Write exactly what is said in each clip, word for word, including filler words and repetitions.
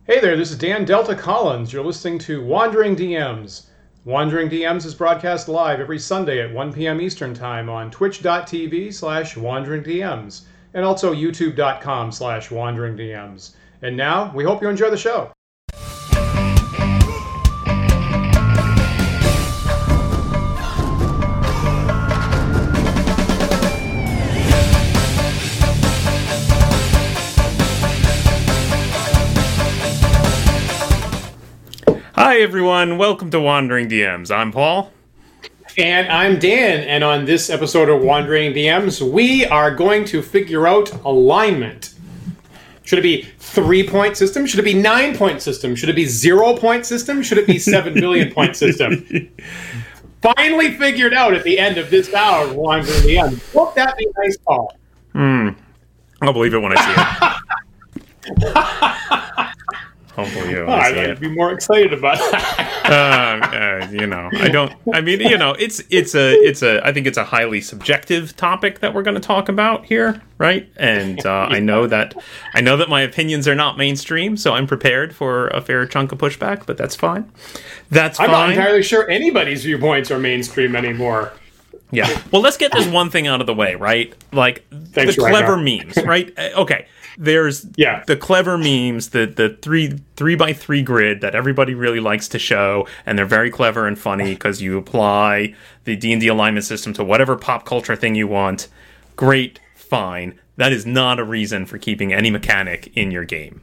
Hey there, this is Dan Delta Collins. You're listening to Wandering D Ms. Wandering D Ms is broadcast live every Sunday at one p.m. Eastern Time on twitch.tv slash wanderingdms and also youtube.com slash wanderingdms. And now, we hope you enjoy the show. Hi everyone, welcome to Wandering D Ms. I'm Paul. And I'm Dan, and on this episode of Wandering D Ms, we are going to figure out alignment. Should it be three-point system? Should it be nine-point system? Should it be zero-point system? Should it be seven billion-point system? Finally figured out at the end of this hour of Wandering D Ms. Won't that be nice, Paul? Hmm. I'll believe it when I see it. Hopefully, you oh, I'd be more excited about that. uh, uh, you know, I don't. I mean, you know, it's it's a it's a. I think it's a highly subjective topic that we're going to talk about here, right? And uh, I know that I know that my opinions are not mainstream, so I'm prepared for a fair chunk of pushback. But that's fine. That's I'm fine. not entirely sure anybody's viewpoints are mainstream anymore. Yeah. Well, let's get this one thing out of the way, right? Like Thanks, the clever Ragnar. memes, right? Uh, Okay. There's yeah. the clever memes, the the three three by three grid that everybody really likes to show, and they're very clever and funny because you apply the D and D alignment system to whatever pop culture thing you want. Great, fine. That is not a reason for keeping any mechanic in your game.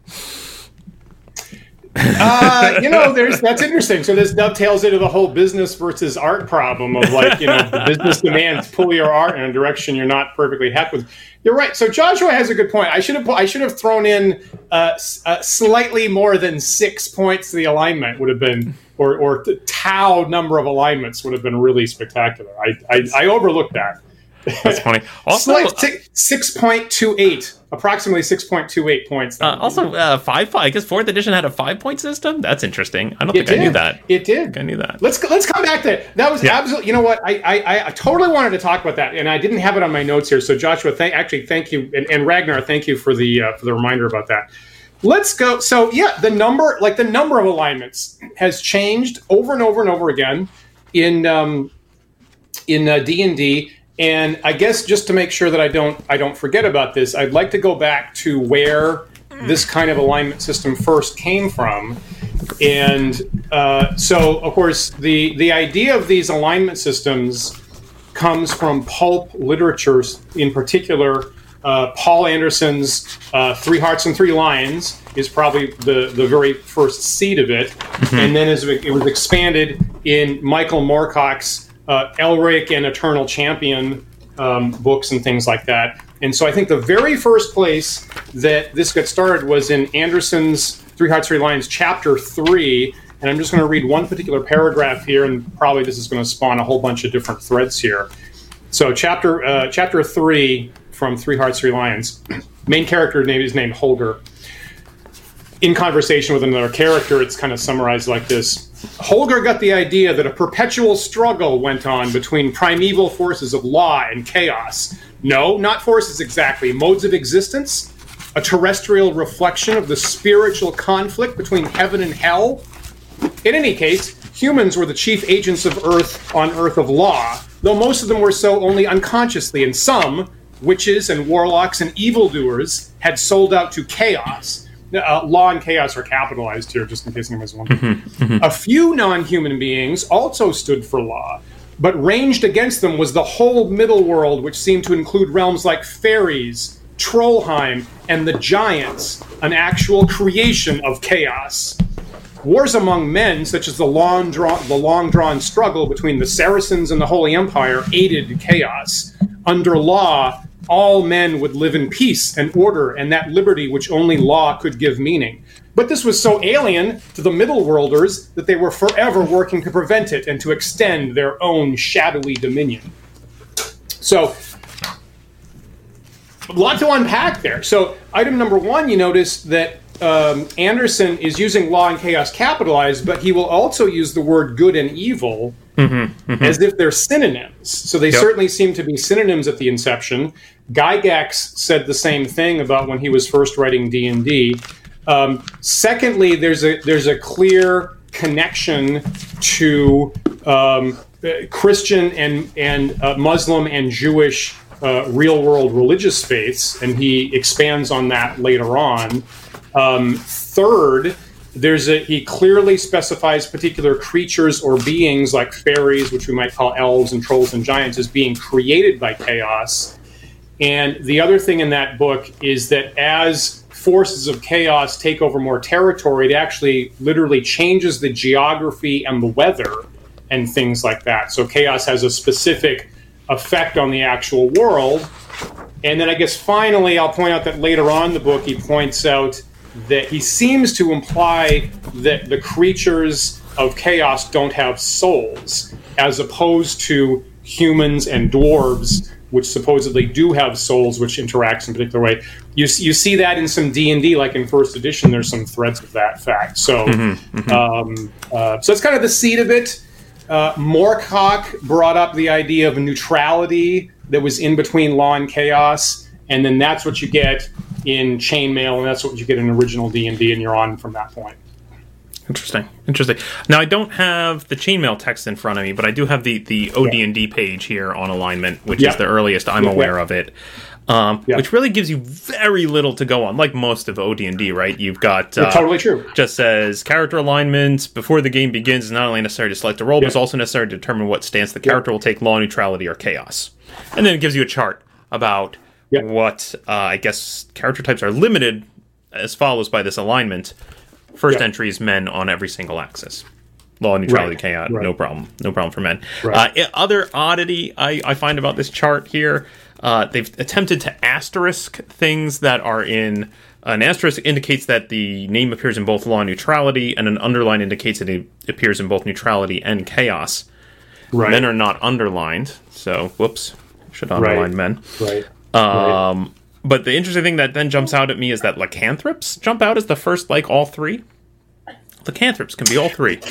uh, you know, there's that's interesting. So this dovetails into the whole business versus art problem of like, you know, the business demands pull your art in a direction you're not perfectly happy with. You're right. So Joshua has a good point. I should have I should have thrown in uh, uh, slightly more than six points to the alignment would have been, or or the tau number of alignments would have been really spectacular. I I, I overlooked that. That's funny. Also, six point two eight, approximately six point two eight points. Uh, also, uh, five, five. I guess fourth edition had a five-point system. That's interesting. I don't it think did. I knew that. It did. I, I knew that. Let's let's come back to it. That was yeah. absolutely. You know what? I, I I totally wanted to talk about that, and I didn't have it on my notes here. So Joshua, thank actually thank you, and, and Ragnar, thank you for the uh, for the reminder about that. Let's go. So yeah, the number like the number of alignments has changed over and over and over again in um, in uh, D and D. And I guess just to make sure that I don't I don't forget about this, I'd like to go back to where this kind of alignment system first came from. And uh, so, of course, the, the idea of these alignment systems comes from pulp literature, in particular, uh, Paul Anderson's uh, Three Hearts and Three Lions is probably the, the very first seed of it. Mm-hmm. And then as it was expanded in Michael Moorcock's Uh, Elric and Eternal Champion um, books and things like that. And so I think the very first place that this got started was in Anderson's Three Hearts, Three Lions, Chapter three. And I'm just going to read one particular paragraph here, and probably this is going to spawn a whole bunch of different threads here. So chapter uh, chapter three from Three Hearts, Three Lions. Main character name is named Holger. In conversation with another character, it's kind of summarized like this. Holger got the idea that a perpetual struggle went on between primeval forces of law and chaos. No, not forces exactly. Modes of existence, a terrestrial reflection of the spiritual conflict between heaven and hell. In any case, humans were the chief agents of Earth on Earth of law, though most of them were so only unconsciously, and some, witches and warlocks and evildoers, had sold out to chaos. Uh, law and chaos are capitalized here, just in case anyone's wondering. Mm-hmm, mm-hmm. A few non-human beings also stood for law, but ranged against them was the whole middle world, which seemed to include realms like fairies, Trollheim, and the giants, an actual creation of chaos. Wars among men, such as the long-drawn, the long-drawn struggle between the Saracens and the Holy Empire, aided chaos. Under law, all men would live in peace and order and that liberty which only law could give meaning. But this was so alien to the Middle Worlders that they were forever working to prevent it and to extend their own shadowy dominion. So, a lot to unpack there. So, item number one, you notice that um, Anderson is using law and chaos capitalized, but he will also use the word good and evil mm-hmm, mm-hmm. as if they're synonyms. So they yep. certainly seem to be synonyms at the inception. Gygax said the same thing about when he was first writing D and D. Um, secondly, there's a there's a clear connection to um, Christian and and uh, Muslim and Jewish uh, real world religious faiths, and he expands on that later on. Um, third, there's a he clearly specifies particular creatures or beings like fairies, which we might call elves and trolls and giants, as being created by chaos. And the other thing in that book is that as forces of chaos take over more territory, it actually literally changes the geography and the weather and things like that. So chaos has a specific effect on the actual world. And then I guess finally, I'll point out that later on in the book, he points out that he seems to imply that the creatures of chaos don't have souls, as opposed to humans and dwarves, which supposedly do have souls, which interacts in a particular way. You you see that in some D and D, like in first edition, there's some threads of that fact. So, mm-hmm, mm-hmm. Um, uh, so it's kind of the seed of it. Uh, Moorcock brought up the idea of neutrality that was in between law and chaos, and then that's what you get in Chainmail, and that's what you get in original D and D, and you're on from that point. Interesting. Interesting. Now, I don't have the Chainmail text in front of me, but I do have the, the O D and D page here on alignment, which yep. is the earliest I'm yep. aware of it, um, yep. which really gives you very little to go on, like most of O D and D, right? You've got... Uh, totally true. Just says, character alignment before the game begins is not only necessary to select a role, yep. but it's also necessary to determine what stance the character yep. will take, law, neutrality, or chaos. And then it gives you a chart about yep. what, uh, I guess, character types are limited as follows by this alignment. First yep. entry is men on every single axis. Law, neutrality, right. chaos, right. no problem. No problem for men. Right. Uh, other oddity I, I find about this chart here, uh, they've attempted to asterisk things that are in... An asterisk indicates that the name appears in both law and neutrality, and an underline indicates that it appears in both neutrality and chaos. Right. Men are not underlined, so whoops, should underline right. men. Right. Um, right. But the interesting thing that then jumps out at me is that lycanthropes jump out as the first, like, all three. Lycanthropes can be all three.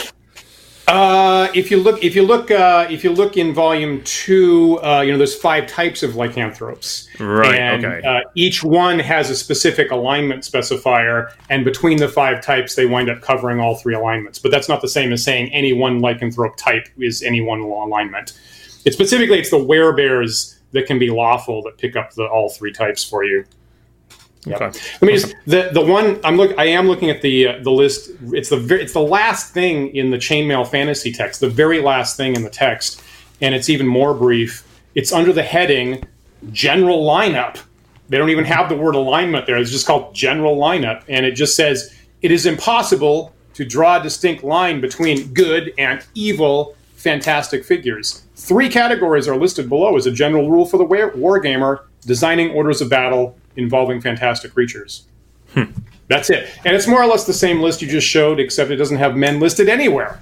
Uh, if you look, if you look, uh, if you look in volume two, uh, you know, there's five types of lycanthropes, right? And, okay. Uh, each one has a specific alignment specifier, and between the five types, they wind up covering all three alignments. But that's not the same as saying any one lycanthrope type is any one alignment. It's specifically, it's the werebears that can be lawful that pick up the all three types for you. Yep. Okay. Let me just the the one I'm look I am looking at the uh, the list. It's the very, it's the last thing in the Chainmail fantasy text, the very last thing in the text, and it's even more brief. It's under the heading General Lineup. They don't even have the word alignment there. It's just called General Lineup, and it just says it is impossible to draw a distinct line between good and evil fantastic figures. Three categories are listed below as a general rule for the wargamer designing orders of battle involving fantastic creatures. Hmm. That's it. And it's more or less the same list you just showed, except it doesn't have men listed anywhere.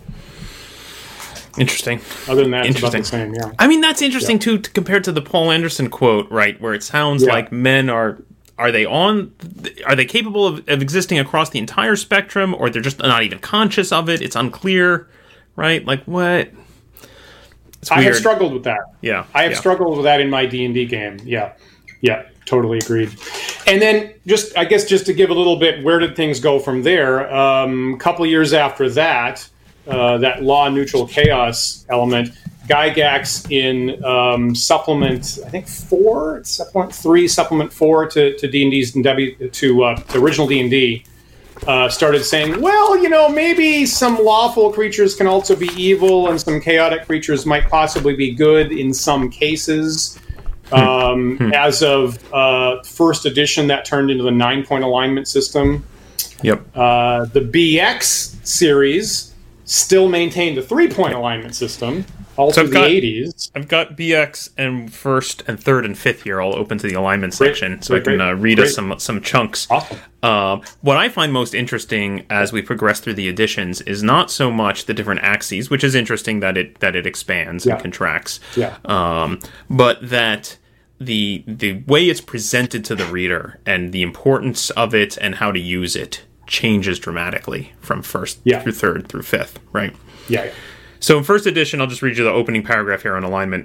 Interesting. Other than that, it's about the same, yeah. I mean, that's interesting, yeah. too, to, compared to the Paul Anderson quote, right, where it sounds yeah. like men are... Are they on? Are they capable of, of existing across the entire spectrum, or they're just not even conscious of it? It's unclear, right? Like, what? It's I have struggled with that. Yeah. I have yeah. struggled with that in my D and D game, yeah. Yeah, totally agreed. And then, just I guess, just to give a little bit, where did things go from there? Um, a couple of years after that, uh, that law-neutral chaos element, Gygax in um, supplement, I think four, supplement three, supplement four to, to D and D's and W to uh, to original D and D, uh, started saying, well, you know, maybe some lawful creatures can also be evil, and some chaotic creatures might possibly be good in some cases. Um, hmm. As of uh, first edition, that turned into the nine-point alignment system. Yep. Uh, the B X series still maintained the three-point alignment system, all so through the got, eighties. I've got B X and first and third and fifth here all open to the alignment great, section, so great, I can uh, read great. us some some chunks. Awesome. Uh, what I find most interesting as we progress through the editions is not so much the different axes, which is interesting that it that it expands yeah. and contracts, yeah. um, but that the the way it's presented to the reader and the importance of it and how to use it changes dramatically from first yeah. through third through fifth, right? Yeah. So in first edition, I'll just read you the opening paragraph here on alignment.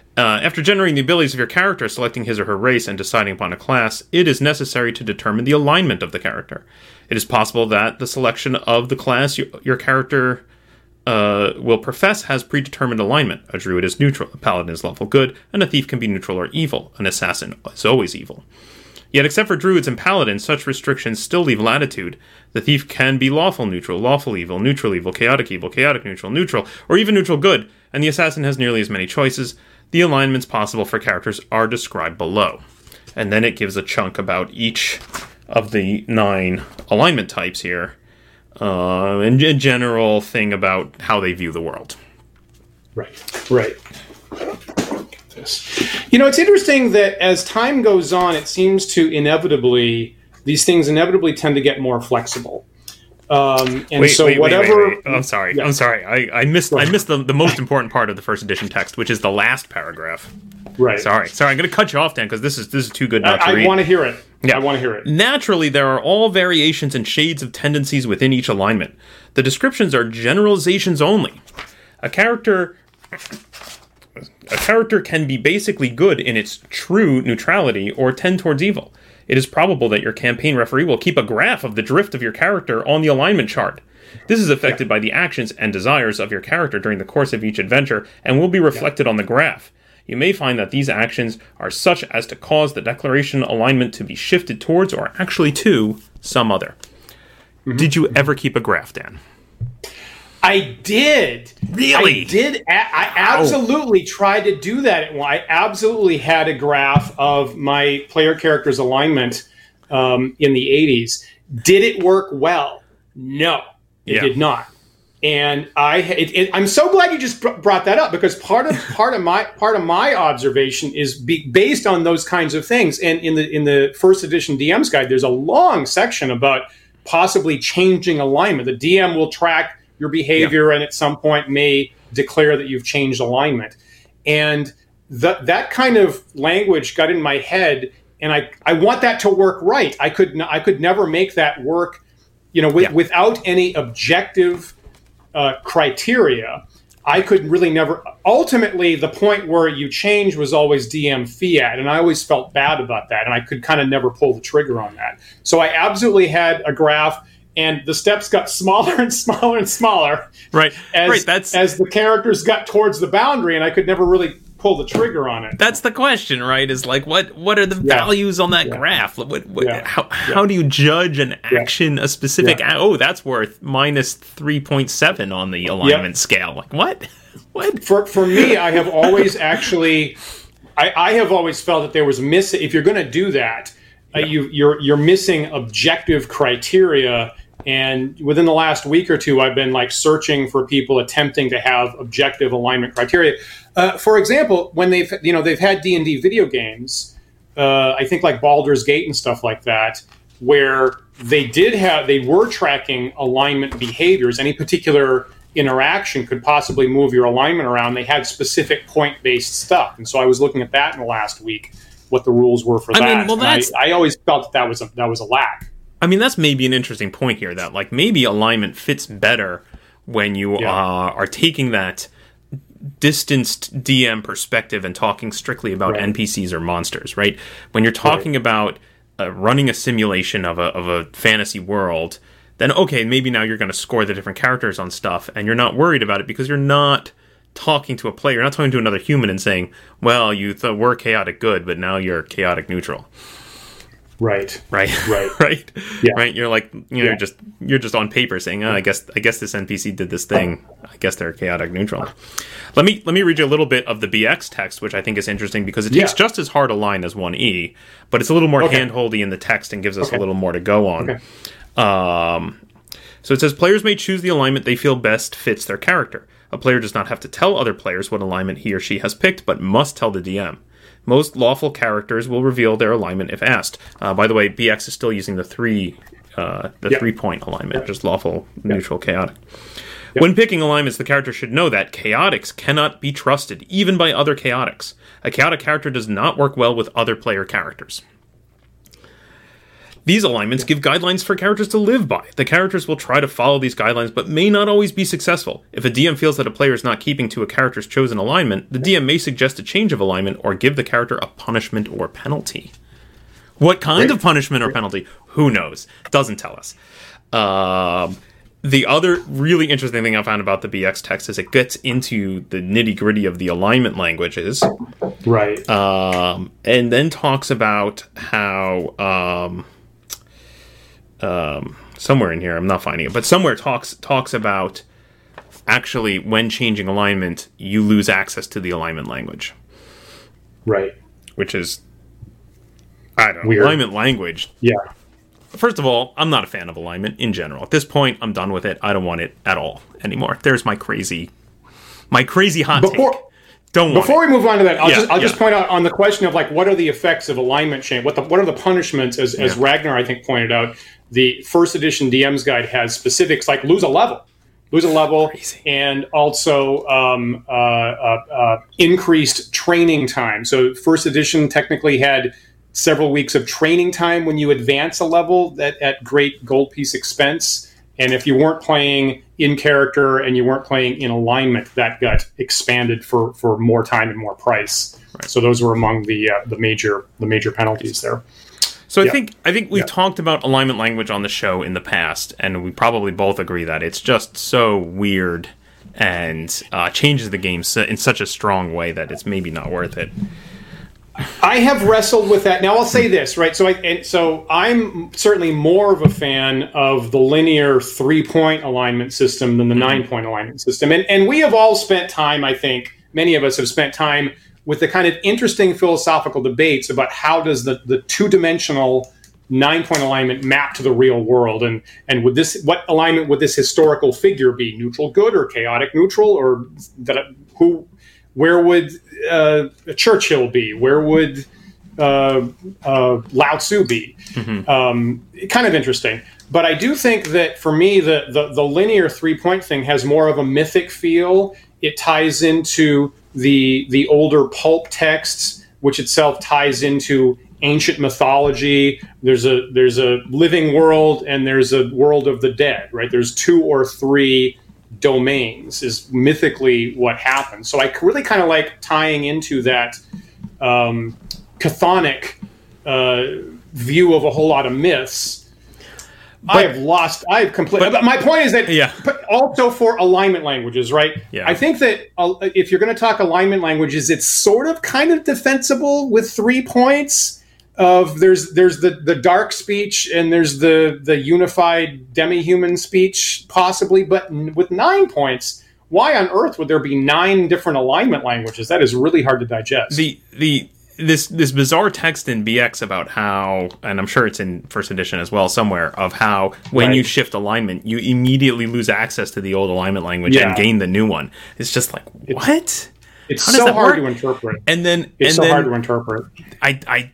Uh, after generating the abilities of your character, selecting his or her race, and deciding upon a class, it is necessary to determine the alignment of the character. It is possible that the selection of the class your, your character uh, will profess has predetermined alignment. A druid is neutral, a paladin is lawful good, and a thief can be neutral or evil. An assassin is always evil. Yet, except for druids and paladins, such restrictions still leave latitude. The thief can be lawful neutral, lawful evil, neutral evil, chaotic evil, chaotic neutral, neutral, or even neutral good, and the assassin has nearly as many choices. The alignments possible for characters are described below. And then it gives a chunk about each of the nine alignment types here, uh, and a general thing about how they view the world. Right, right. You know, it's interesting that as time goes on, it seems to inevitably, these things inevitably tend to get more flexible. Um, and wait, so wait, whatever. Wait, wait, wait. I'm sorry. Yeah. I'm sorry. I, I missed. I missed the, the most important part of the first edition text, which is the last paragraph. Right. Sorry. Sorry. I'm going to cut you off, Dan, because this is this is too good not I, to read. I want to hear it. Yeah. I want to hear it. Naturally, there are all variations and shades of tendencies within each alignment. The descriptions are generalizations only. A character. A character can be basically good in its true neutrality or tend towards evil. It is probable that your campaign referee will keep a graph of the drift of your character on the alignment chart. This is affected yeah. by the actions and desires of your character during the course of each adventure and will be reflected yeah. on the graph. You may find that these actions are such as to cause the declaration alignment to be shifted towards or actually to some other. Mm-hmm. Did you ever keep a graph, Dan? I did. Really? I did. I absolutely tried to do that. I absolutely had a graph of my player character's alignment um, in the eighties. Did it work well? No, it yeah. did not. And I, it, it, I'm so glad you just brought that up, because part of part of my part of my observation is be, based on those kinds of things. And in the in the first edition D M's guide, there's a long section about possibly changing alignment. The D M will track your behavior, yeah. and at some point may declare that you've changed alignment. And th- that kind of language got in my head, and I, I want that to work right. I could n- I could never make that work, you know, with, yeah. without any objective uh, criteria. I could really never. Ultimately, the point where you change was always D M fiat, and I always felt bad about that, and I could kind of never pull the trigger on that. So I absolutely had a graph. And the steps got smaller and smaller and smaller, right? As, right. That's as the characters got towards the boundary, and I could never really pull the trigger on it. That's the question, right? Is like, what what are the yeah. values on that yeah. graph? What, what yeah. how yeah. how do you judge an action, yeah. a specific? Yeah. Oh, that's worth minus three point seven on the alignment yep. scale. Like what? What? For for me, I have always actually, I, I have always felt that there was miss. If you're going to do that, yeah. uh, you you're you're missing objective criteria. And within the last week or two, I've been like searching for people attempting to have objective alignment criteria. Uh, for example, when they've you know they've had D and D video games, uh, I think like Baldur's Gate and stuff like that, where they did have they were tracking alignment behaviors. Any particular interaction could possibly move your alignment around. They had specific point-based stuff, and so I was looking at that in the last week, what the rules were for I that. Mean, well, that's... I, I always felt that, that was a, that was a lack. I mean, that's maybe an interesting point here, that like maybe alignment fits better when you yeah. uh, are taking that distanced D M perspective and talking strictly about right. N P Cs or monsters, right? When you're talking right. about uh, running a simulation of a of a fantasy world, then okay, maybe now you're going to score the different characters on stuff, and you're not worried about it because you're not talking to a player, you're not talking to another human and saying, well, you th- were chaotic good, but now you're chaotic neutral. Right, right, right, right, yeah. right. You're like, you know, yeah. you're just you're just on paper saying, oh, I guess, I guess this N P C did this thing. I guess they're chaotic neutral. Let me let me read you a little bit of the B X text, which I think is interesting because it takes yeah. just as hard a line as one E, but it's a little more okay. handholdy in the text and gives us okay. a little more to go on. Okay. Um, so it says players may choose the alignment they feel best fits their character. A player does not have to tell other players what alignment he or she has picked, but must tell the D M. Most lawful characters will reveal their alignment if asked. Uh, by the way, B X is still using the three, uh, the yep. three-point alignment, yep. just lawful, yep. neutral, chaotic. Yep. When picking alignments, the character should know that chaotics cannot be trusted, even by other chaotics. A chaotic character does not work well with other player characters. These alignments give guidelines for characters to live by. The characters will try to follow these guidelines, but may not always be successful. If a D M feels that a player is not keeping to a character's chosen alignment, the D M may suggest a change of alignment or give the character a punishment or penalty. What kind Great. of punishment or penalty? Who knows? Doesn't tell us. Um... The other really interesting thing I found about the B X text is it gets into the nitty-gritty of the alignment languages. Right. Um, and then talks about how... Um, um, somewhere in here, I'm not finding it, but somewhere talks talks about actually when changing alignment, you lose access to the alignment language. Right. Which is... I don't know. Weird. Alignment language. Yeah. First of all, I'm not a fan of alignment in general. At this point, I'm done with it. I don't want it at all anymore. There's my crazy, my crazy hot before, take. Don't want Before it. we move on to that, I'll, Yeah, just, I'll yeah. just point out on the question of like what are the effects of alignment change? What the, what are the punishments? As, as Yeah. Ragnar I think pointed out, the first edition D M's guide has specifics like lose a level, lose a level, Crazy. and also um, uh, uh, uh, increased training time. So first edition technically had several weeks of training time when you advance a level at, at great gold piece expense. And if you weren't playing in character and you weren't playing in alignment, that got expanded for, for more time and more price. Right. So those were among the uh, the major the major penalties there. So I Yeah. think I think we've Yeah. talked about alignment language on the show in the past, and we probably both agree that it's just so weird and uh, changes the game so, in such a strong way that it's maybe not worth it. I have wrestled with that. Now I'll say this, right? So I and so I'm certainly more of a fan of the linear three-point alignment system than the nine-point alignment system. And and we have all spent time, I think, many of us have spent time with the kind of interesting philosophical debates about how does the, the two-dimensional nine-point alignment map to the real world, and and would this what alignment would this historical figure be? Neutral good or chaotic neutral, or that who where would uh, Churchill be? Where would uh, uh, Lao Tzu be? Mm-hmm. Um, kind of interesting. But I do think that for me, the, the, the linear three-point thing has more of a mythic feel. It ties into the the older pulp texts, which itself ties into ancient mythology. There's a there's a living world and there's a world of the dead, right? There's two or three domains is mythically what happens. So I really kind of like tying into that um, chthonic uh, view of a whole lot of myths. But, I have lost. I have completely. But my point is that Yeah. also for alignment languages, right? Yeah. I think that uh, if you're going to talk alignment languages, it's sort of kind of defensible with three points. Of there's there's the, the dark speech and there's the the unified demi-human speech possibly, but n- with nine points, why on earth would there be nine different alignment languages? That is really hard to digest. The the this this bizarre text in B X about how, and I'm sure it's in first edition as well somewhere, of how when Right. you shift alignment, you immediately lose access to the old alignment language Yeah. and gain the new one. It's just like what? It's How does so that hard work? to interpret. And then It's and so then hard to interpret. I I.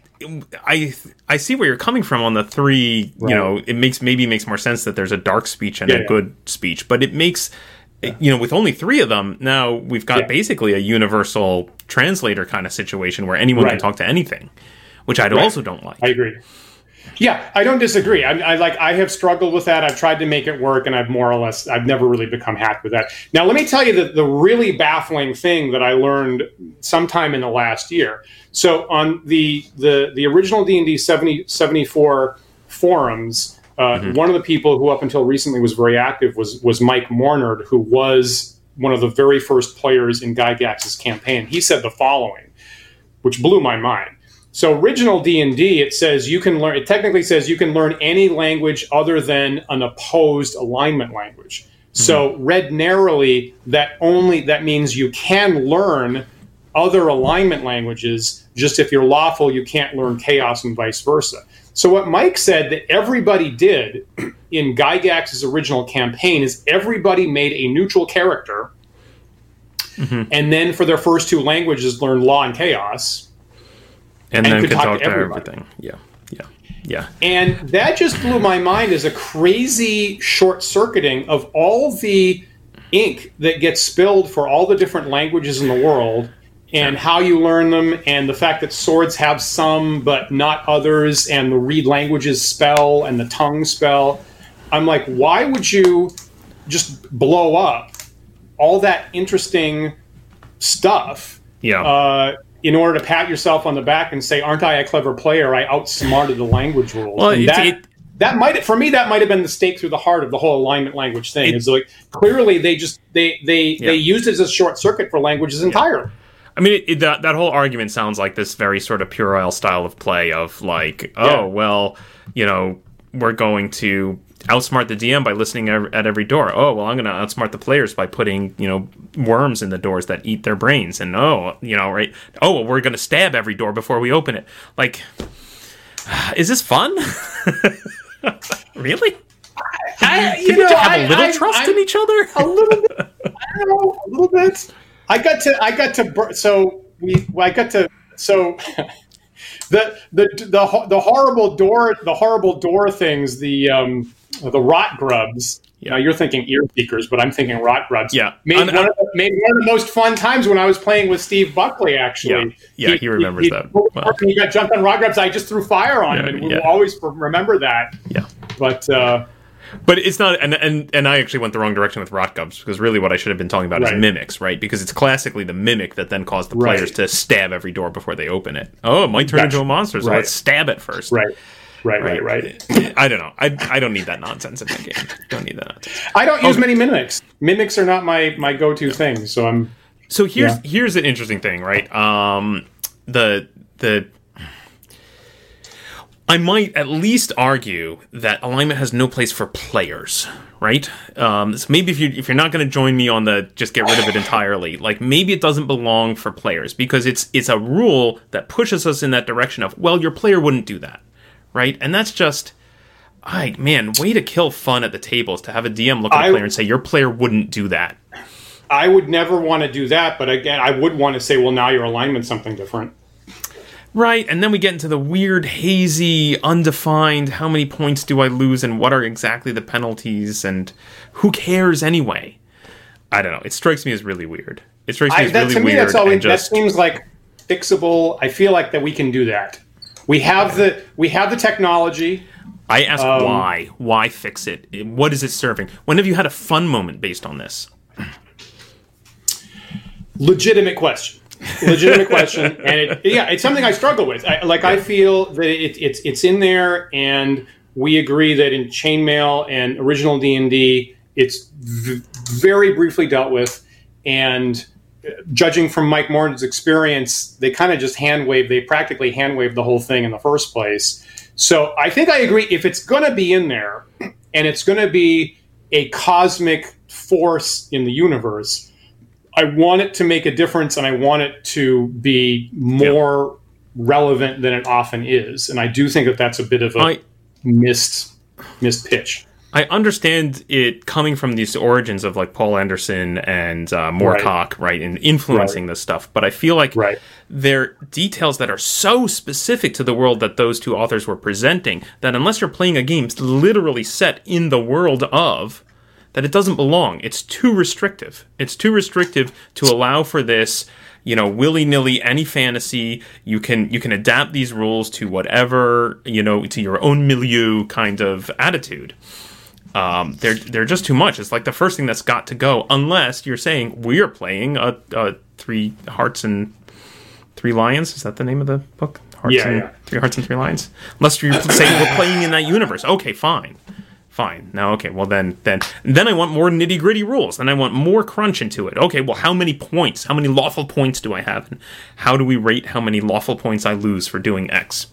I I see where you're coming from on the three. Right. You know, it makes maybe makes more sense that there's a dark speech and Yeah, a yeah. good speech, but it makes you know with only three of them now we've got Yeah. basically a universal translator kind of situation where anyone can Right. talk to anything, which I Right. also don't like. I agree. Yeah, I don't disagree. I, I like. I have struggled with that. I've tried to make it work, and I've more or less. I've never really become happy with that. Now, let me tell you the the really baffling thing that I learned sometime in the last year. So, on the the the original D and D seventy seventy-four forums, uh, Mm-hmm. one of the people who up until recently was very active was was Mike Mornard, who was one of the very first players in Gygax's campaign. He said the following, which blew my mind. So original D and D, it says you can learn, it technically says you can learn any language other than an opposed alignment language. Mm-hmm. So read narrowly, that only, that means you can learn other alignment languages, just if you're lawful, you can't learn chaos and vice versa. So what Mike said that everybody did in Gygax's original campaign is everybody made a neutral character, mm-hmm. and then for their first two languages learned law and chaos. And, And then could can talk talk to to everybody. everything. Yeah, yeah, yeah. And that just blew my mind as a crazy short-circuiting of all the ink that gets spilled for all the different languages in the world and Yeah. how you learn them, and the fact that swords have some but not others, and the read languages spell and the tongue spell. I'm like, why would you just blow up all that interesting stuff Yeah. uh, in order to pat yourself on the back and say, aren't I a clever player? I outsmarted the language rules. Well, And it's- that, it- that might, for me, that might have been the stake through the heart of the whole alignment language thing. It- It's like, clearly they just, they, they, Yeah. they used it as a short circuit for languages entirely. I mean, it, it, that that whole argument sounds like this very sort of puerile style of play of like, oh, Yeah. well, you know, we're going to outsmart the D M by listening ev- at every door. Oh, well, I'm going to outsmart the players by putting, you know, worms in the doors that eat their brains. And oh, you know, right? Oh, well, we're going to stab every door before we open it. Like, is this fun? Really? I, you Can we know, just have I- a little I- trust I- in each other? a little bit. I don't know, a little bit. I got to. I got to. bur- So we. I got to. So the the the ho- the horrible door. The horrible door things. The um the rot grubs. Yeah. Now you're thinking ear seekers, but I'm thinking rot grubs. Yeah. Made, Un- one of the, made one of the most fun times when I was playing with Steve Buckley. Actually, Yeah. Yeah, he remembers he, that. He, Well. he got jumped on rot grubs. I just threw fire on him, Yeah, and we yeah. will always remember that. Yeah. But. Uh, But it's not, and, and and I actually went the wrong direction with Rotgubs, because really what I should have been talking about Right. is mimics, right? Because it's classically the mimic that then caused the players Right. to stab every door before they open it. Oh, it might turn Gotcha. into a monster, so Right. let's stab it first. right. Right. Right. Right. I don't know. I, I don't need that nonsense in my game. Don't need that nonsense. I don't use Okay. many mimics. Mimics are not my, my go-to thing, so I'm So here's Yeah. here's an interesting thing, right? Um, the the I might at least argue that alignment has no place for players, right? Um, so maybe if you if you're not going to join me on the just get rid of it entirely, like maybe it doesn't belong for players because it's it's a rule that pushes us in that direction of, well, your player wouldn't do that, right? And that's just, I man, way to kill fun at the tables to have a D M look at I- a player and say your player wouldn't do that. I would never want to do that, but again, I would want to say, well, now your alignment's something different. Right, and then we get into the weird, hazy, undefined, how many points do I lose and what are exactly the penalties and who cares anyway? I don't know. It strikes me as really weird. It strikes me I, as that, really to me, weird. that's always, and just, that seems like fixable. I feel like that we can do that. We have the we have the technology. I ask um, why. Why fix it? What is it serving? When have you had a fun moment based on this? Legitimate question. Legitimate question, and it, yeah, it's something I struggle with. I, like I feel that it, it's it's in there, and we agree that in Chainmail and original D and D, it's v- very briefly dealt with, and uh, judging from Mike Morton's experience, they kind of just hand wave. They practically hand waved the whole thing in the first place. So I think I agree. If it's going to be in there, and it's going to be a cosmic force in the universe, I want it to make a difference, and I want it to be more relevant than it often is. And I do think that that's a bit of a I, missed missed pitch. I understand it coming from these origins of like Paul Anderson and uh, Moorcock, right. right, and influencing Right. this stuff. But I feel like Right. they're details that are so specific to the world that those two authors were presenting that unless you're playing a game literally set in the world of, that it doesn't belong. It's too restrictive. It's too restrictive to allow for this, you know, willy-nilly any fantasy. You can you can adapt these rules to whatever, you know, to your own milieu kind of attitude. Um, they're they're just too much. It's like the first thing that's got to go, unless you're saying we're playing a, a three hearts and three lions. Is that the name of the book? Hearts Yeah, and, yeah. Three hearts and three lions. Unless you say we're playing in that universe. Okay, fine. Fine. Now, okay, well then, then, then I want more nitty gritty rules. Then I want more crunch into it. Okay, well, how many points? How many lawful points do I have? And how do we rate how many lawful points I lose for doing X?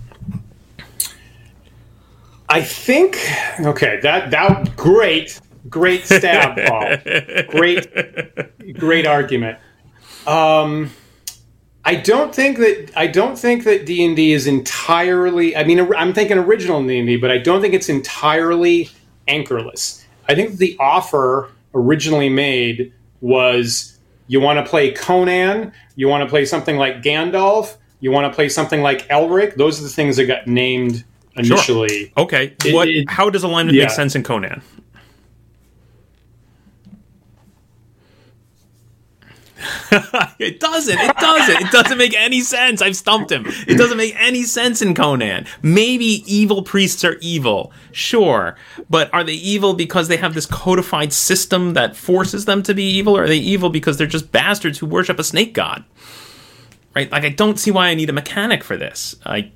I think okay, that that great, great stab, Paul. Great, great argument. Um, I don't think that I don't think that D and D is entirely. I mean, I'm thinking original D and D, but I don't think it's entirely anchorless. I think the offer originally made was you want to play Conan, you want to play something like Gandalf, you want to play something like Elric. Those are the things that got named initially. Sure. Okay. It- what? it- how does alignment yeah. make sense in Conan? It doesn't. It doesn't. It doesn't make any sense. I've stumped him. It doesn't make any sense in Conan. Maybe evil priests are evil. Sure. But are they evil because they have this codified system that forces them to be evil? Or are they evil because they're just bastards who worship a snake god? Right? Like, I don't see why I need a mechanic for this. I...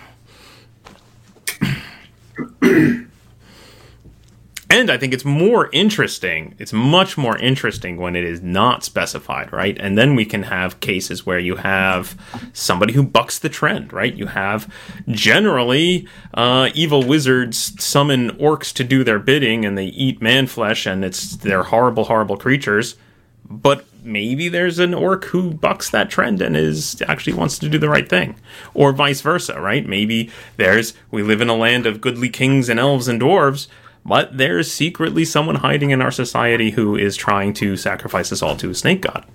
And I think it's more interesting, it's much more interesting when it is not specified, right? And then we can have cases where you have somebody who bucks the trend, right? You have generally uh, evil wizards summon orcs to do their bidding and they eat man flesh and it's they're horrible, horrible creatures. But maybe there's an orc who bucks that trend and is actually wants to do the right thing. Or vice versa, right? Maybe there's, we live in a land of goodly kings and elves and dwarves, but there's secretly someone hiding in our society who is trying to sacrifice us all to a snake god.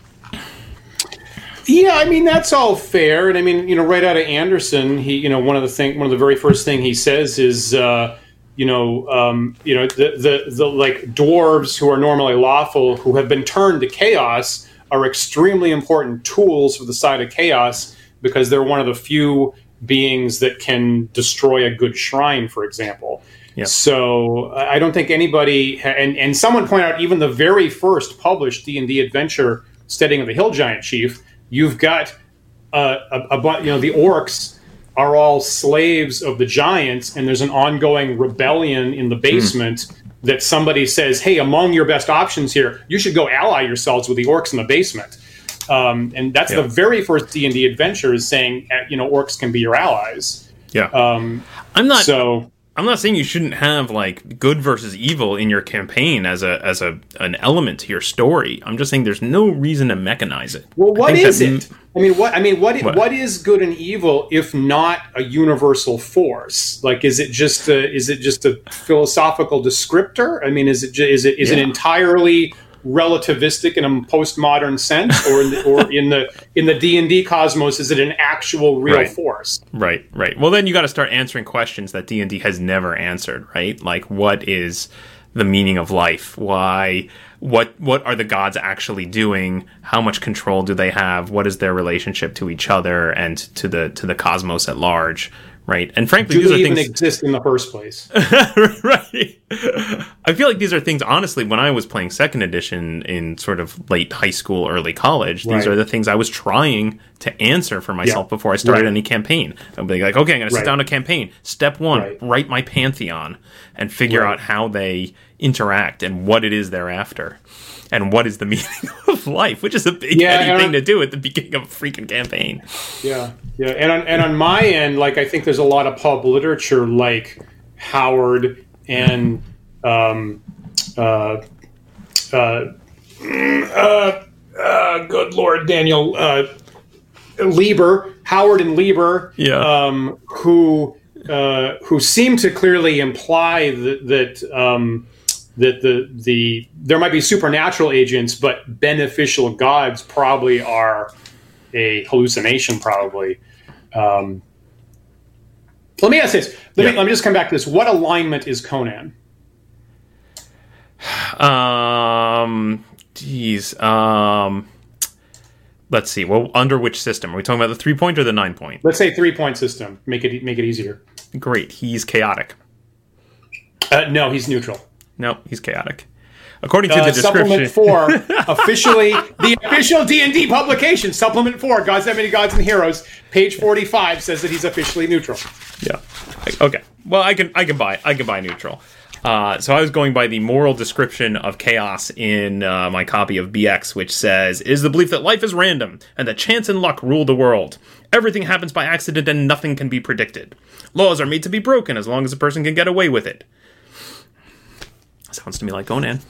Yeah, I mean, that's all fair. And I mean, you know, right out of Anderson, he, you know, one of the thing, one of the very first thing he says is, uh, you know, um, you know, the, the, the like dwarves who are normally lawful, who have been turned to chaos, are extremely important tools for the side of chaos because they're one of the few beings that can destroy a good shrine, for example. Yep. So I don't think anybody, and, and someone pointed out even the very first published D and D adventure, Steading of the Hill Giant Chief, you've got uh, a, a, you know, the orcs are all slaves of the giants, and there's an ongoing rebellion in the basement mm. that somebody says, hey, among your best options here, you should go ally yourselves with the orcs in the basement. Um, and that's yep. the very first D and D adventure is saying, you know, orcs can be your allies. Yeah. Um, I'm not... So... I'm not saying you shouldn't have like good versus evil in your campaign as a as a an element to your story. I'm just saying there's no reason to mechanize it. Well, what is it? I mean, what I mean, what what, what is good and evil if not a universal force? Like, is it just a, is it just a philosophical descriptor? I mean, is it is it is yeah. it entirely relativistic in a postmodern sense, or in the, or in the in the D and D cosmos, is it an actual real right. force? Right, right. Well, then you got to start answering questions that D and D has never answered, right? Like, what is the meaning of life? Why? What what are the gods actually doing? How much control do they have? What is their relationship to each other and to the to the cosmos at large? Right, and frankly, do these they are even things exist in the first place? Right. I feel like these are things. Honestly, when I was playing second edition in sort of late high school, early college, these right. are the things I was trying to answer for myself yeah. before I started right. any campaign. I'd be like, okay, I'm going to sit right. down a campaign. Step one: right. write my pantheon and figure right. out how they interact and what it is they're after. And what is the meaning of life, which is a big yeah, heady thing on, to do at the beginning of a freaking campaign. Yeah, yeah. And on, and on my end, like, I think there's a lot of pulp literature like Howard and um, uh, uh, uh, uh, good Lord, Daniel uh, Lieber, Howard and Lieber, yeah. um, who uh, who seem to clearly imply that, that um, that the the there might be supernatural agents, but beneficial gods probably are a hallucination. Probably. Um, let me ask this. Let yeah. me let me just come back to this. What alignment is Conan? Um. Geez. Um. Let's see. Well, under which system are we talking about? The three point or the nine point? Let's say three point system. Make it make it easier. Great. He's chaotic. Uh, no, he's neutral. No, he's chaotic. According to uh, the description, Supplement four, officially the official D and D publication, Supplement four, Gods, Enemy, Gods, and Heroes, page forty-five says that he's officially neutral. Yeah. Okay. Well, I can I can buy I can buy neutral. Uh, so I was going by the moral description of chaos in uh, my copy of B X, which says, "It is the belief that life is random and that chance and luck rule the world. Everything happens by accident and nothing can be predicted. Laws are made to be broken as long as a person can get away with it." Sounds to me like Conan.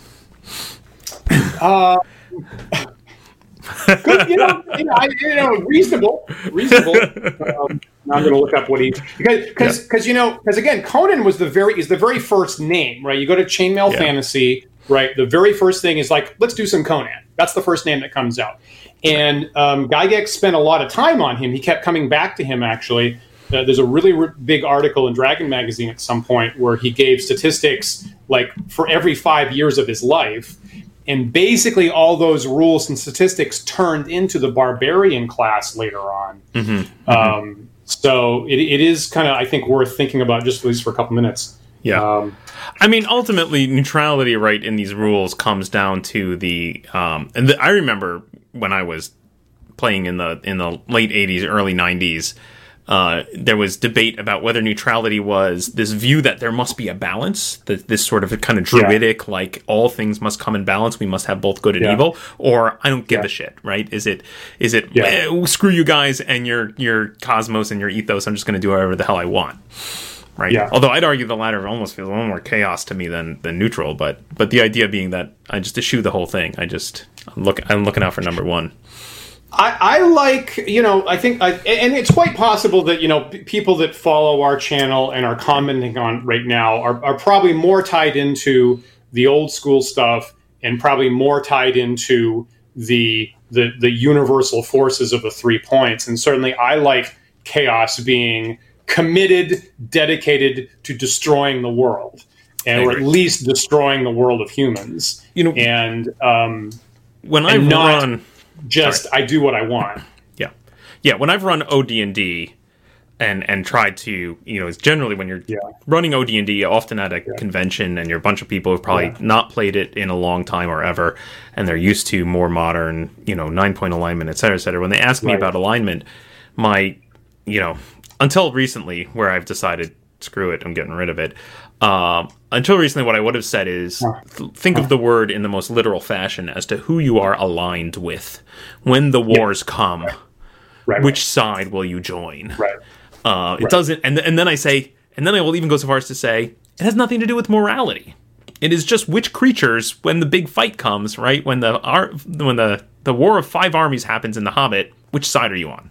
Uh, good, you know, you know, I, you know, reasonable, reasonable. Um, I'm going to look up what he because because because yeah. you know because again, Conan was the very is the very first name, right? You go to Chainmail yeah. Fantasy, right? The very first thing is like, let's do some Conan. That's the first name that comes out, and um, Gygax spent a lot of time on him. He kept coming back to him actually. Uh, there's a really re- big article in Dragon Magazine at some point where he gave statistics like for every five years of his life. and basically all those rules and statistics turned into the barbarian class later on. Mm-hmm. Mm-hmm. Um, so it, it is kind of, I think, worth thinking about just at least for a couple minutes. Yeah. Um, I mean, ultimately, neutrality, right, in these rules comes down to the, um, and the, I remember when I was playing in the in the late eighties, early nineties, uh, there was debate about whether neutrality was this view that there must be a balance, that this sort of kind of druidic, yeah. like all things must come in balance, we must have both good and yeah. evil, or I don't give yeah. a shit, right? Is it is it yeah. eh, screw you guys and your your cosmos and your ethos, I'm just going to do whatever the hell I want. Right. Yeah. Although I'd argue the latter almost feels a little more chaos to me than, than neutral, but but the idea being that I just eschew the whole thing. I just I'm look I'm looking out for number one. I, I like you know I think I, and it's quite possible that you know p- people that follow our channel and are commenting on right now are, are probably more tied into the old school stuff and probably more tied into the the the universal forces of the three points. And certainly I like chaos being committed, dedicated to destroying the world, and or at least destroying the world of humans. You know, and um, when I run, just sorry. I do what I want. Yeah, yeah. When I've run O D and D, and and tried to, you know, it's generally when you're yeah. running O D and D, often at a yeah. convention, and you're a bunch of people who've probably yeah. not played it in a long time or ever, and they're used to more modern, you know, nine point alignment, et cetera, et cetera. When they ask me right. about alignment, my, you know. Until recently, where I've decided, screw it, I'm getting rid of it. Um, until recently, what I would have said is, th- think of the word in the most literal fashion as to who you are aligned with. When the wars yeah. come, right. Right, which right. side will you join? Right. Uh, it right. doesn't, and and then I say, and then I will even go so far as to say, it has nothing to do with morality. It is just which creatures, when the big fight comes, right? When the ar- when the the war of five armies happens in The Hobbit, which side are you on?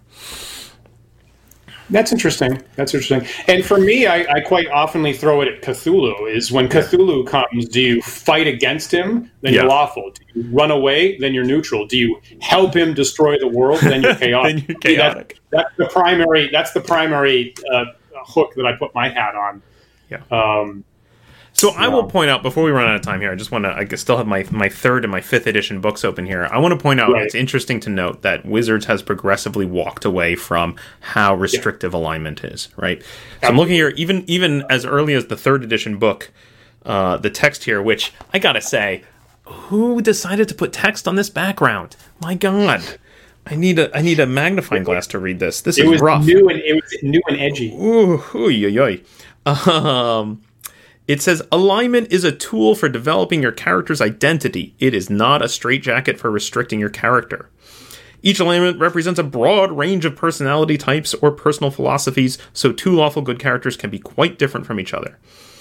That's interesting. That's interesting. And for me, I, I quite oftenly throw it at Cthulhu, is when Cthulhu yeah. comes, do you fight against him? Then yeah. you're lawful. Do you run away? Then you're neutral. Do you help him destroy the world? Then you're chaotic. then you're chaotic. That, that's the primary, that's the primary uh, hook that I put my hat on. Yeah. Um, So I will point out, before we run out of time here, I just want to, I still have my, my third and my fifth edition books open here. I want to point out, right. it's interesting to note that Wizards has progressively walked away from how restrictive yeah. alignment is, right? So Absolutely. I'm looking here, even even as early as the third edition book, uh, the text here, which, I gotta say, who decided to put text on this background? My God. I need a I need a magnifying glass to read this. This it is was rough. New and, it was new and edgy. Ooh, ooh, yoy, yoy. Um... It says, alignment is a tool for developing your character's identity. It is not a straitjacket for restricting your character. Each alignment represents a broad range of personality types or personal philosophies, so two lawful good characters can be quite different from each other.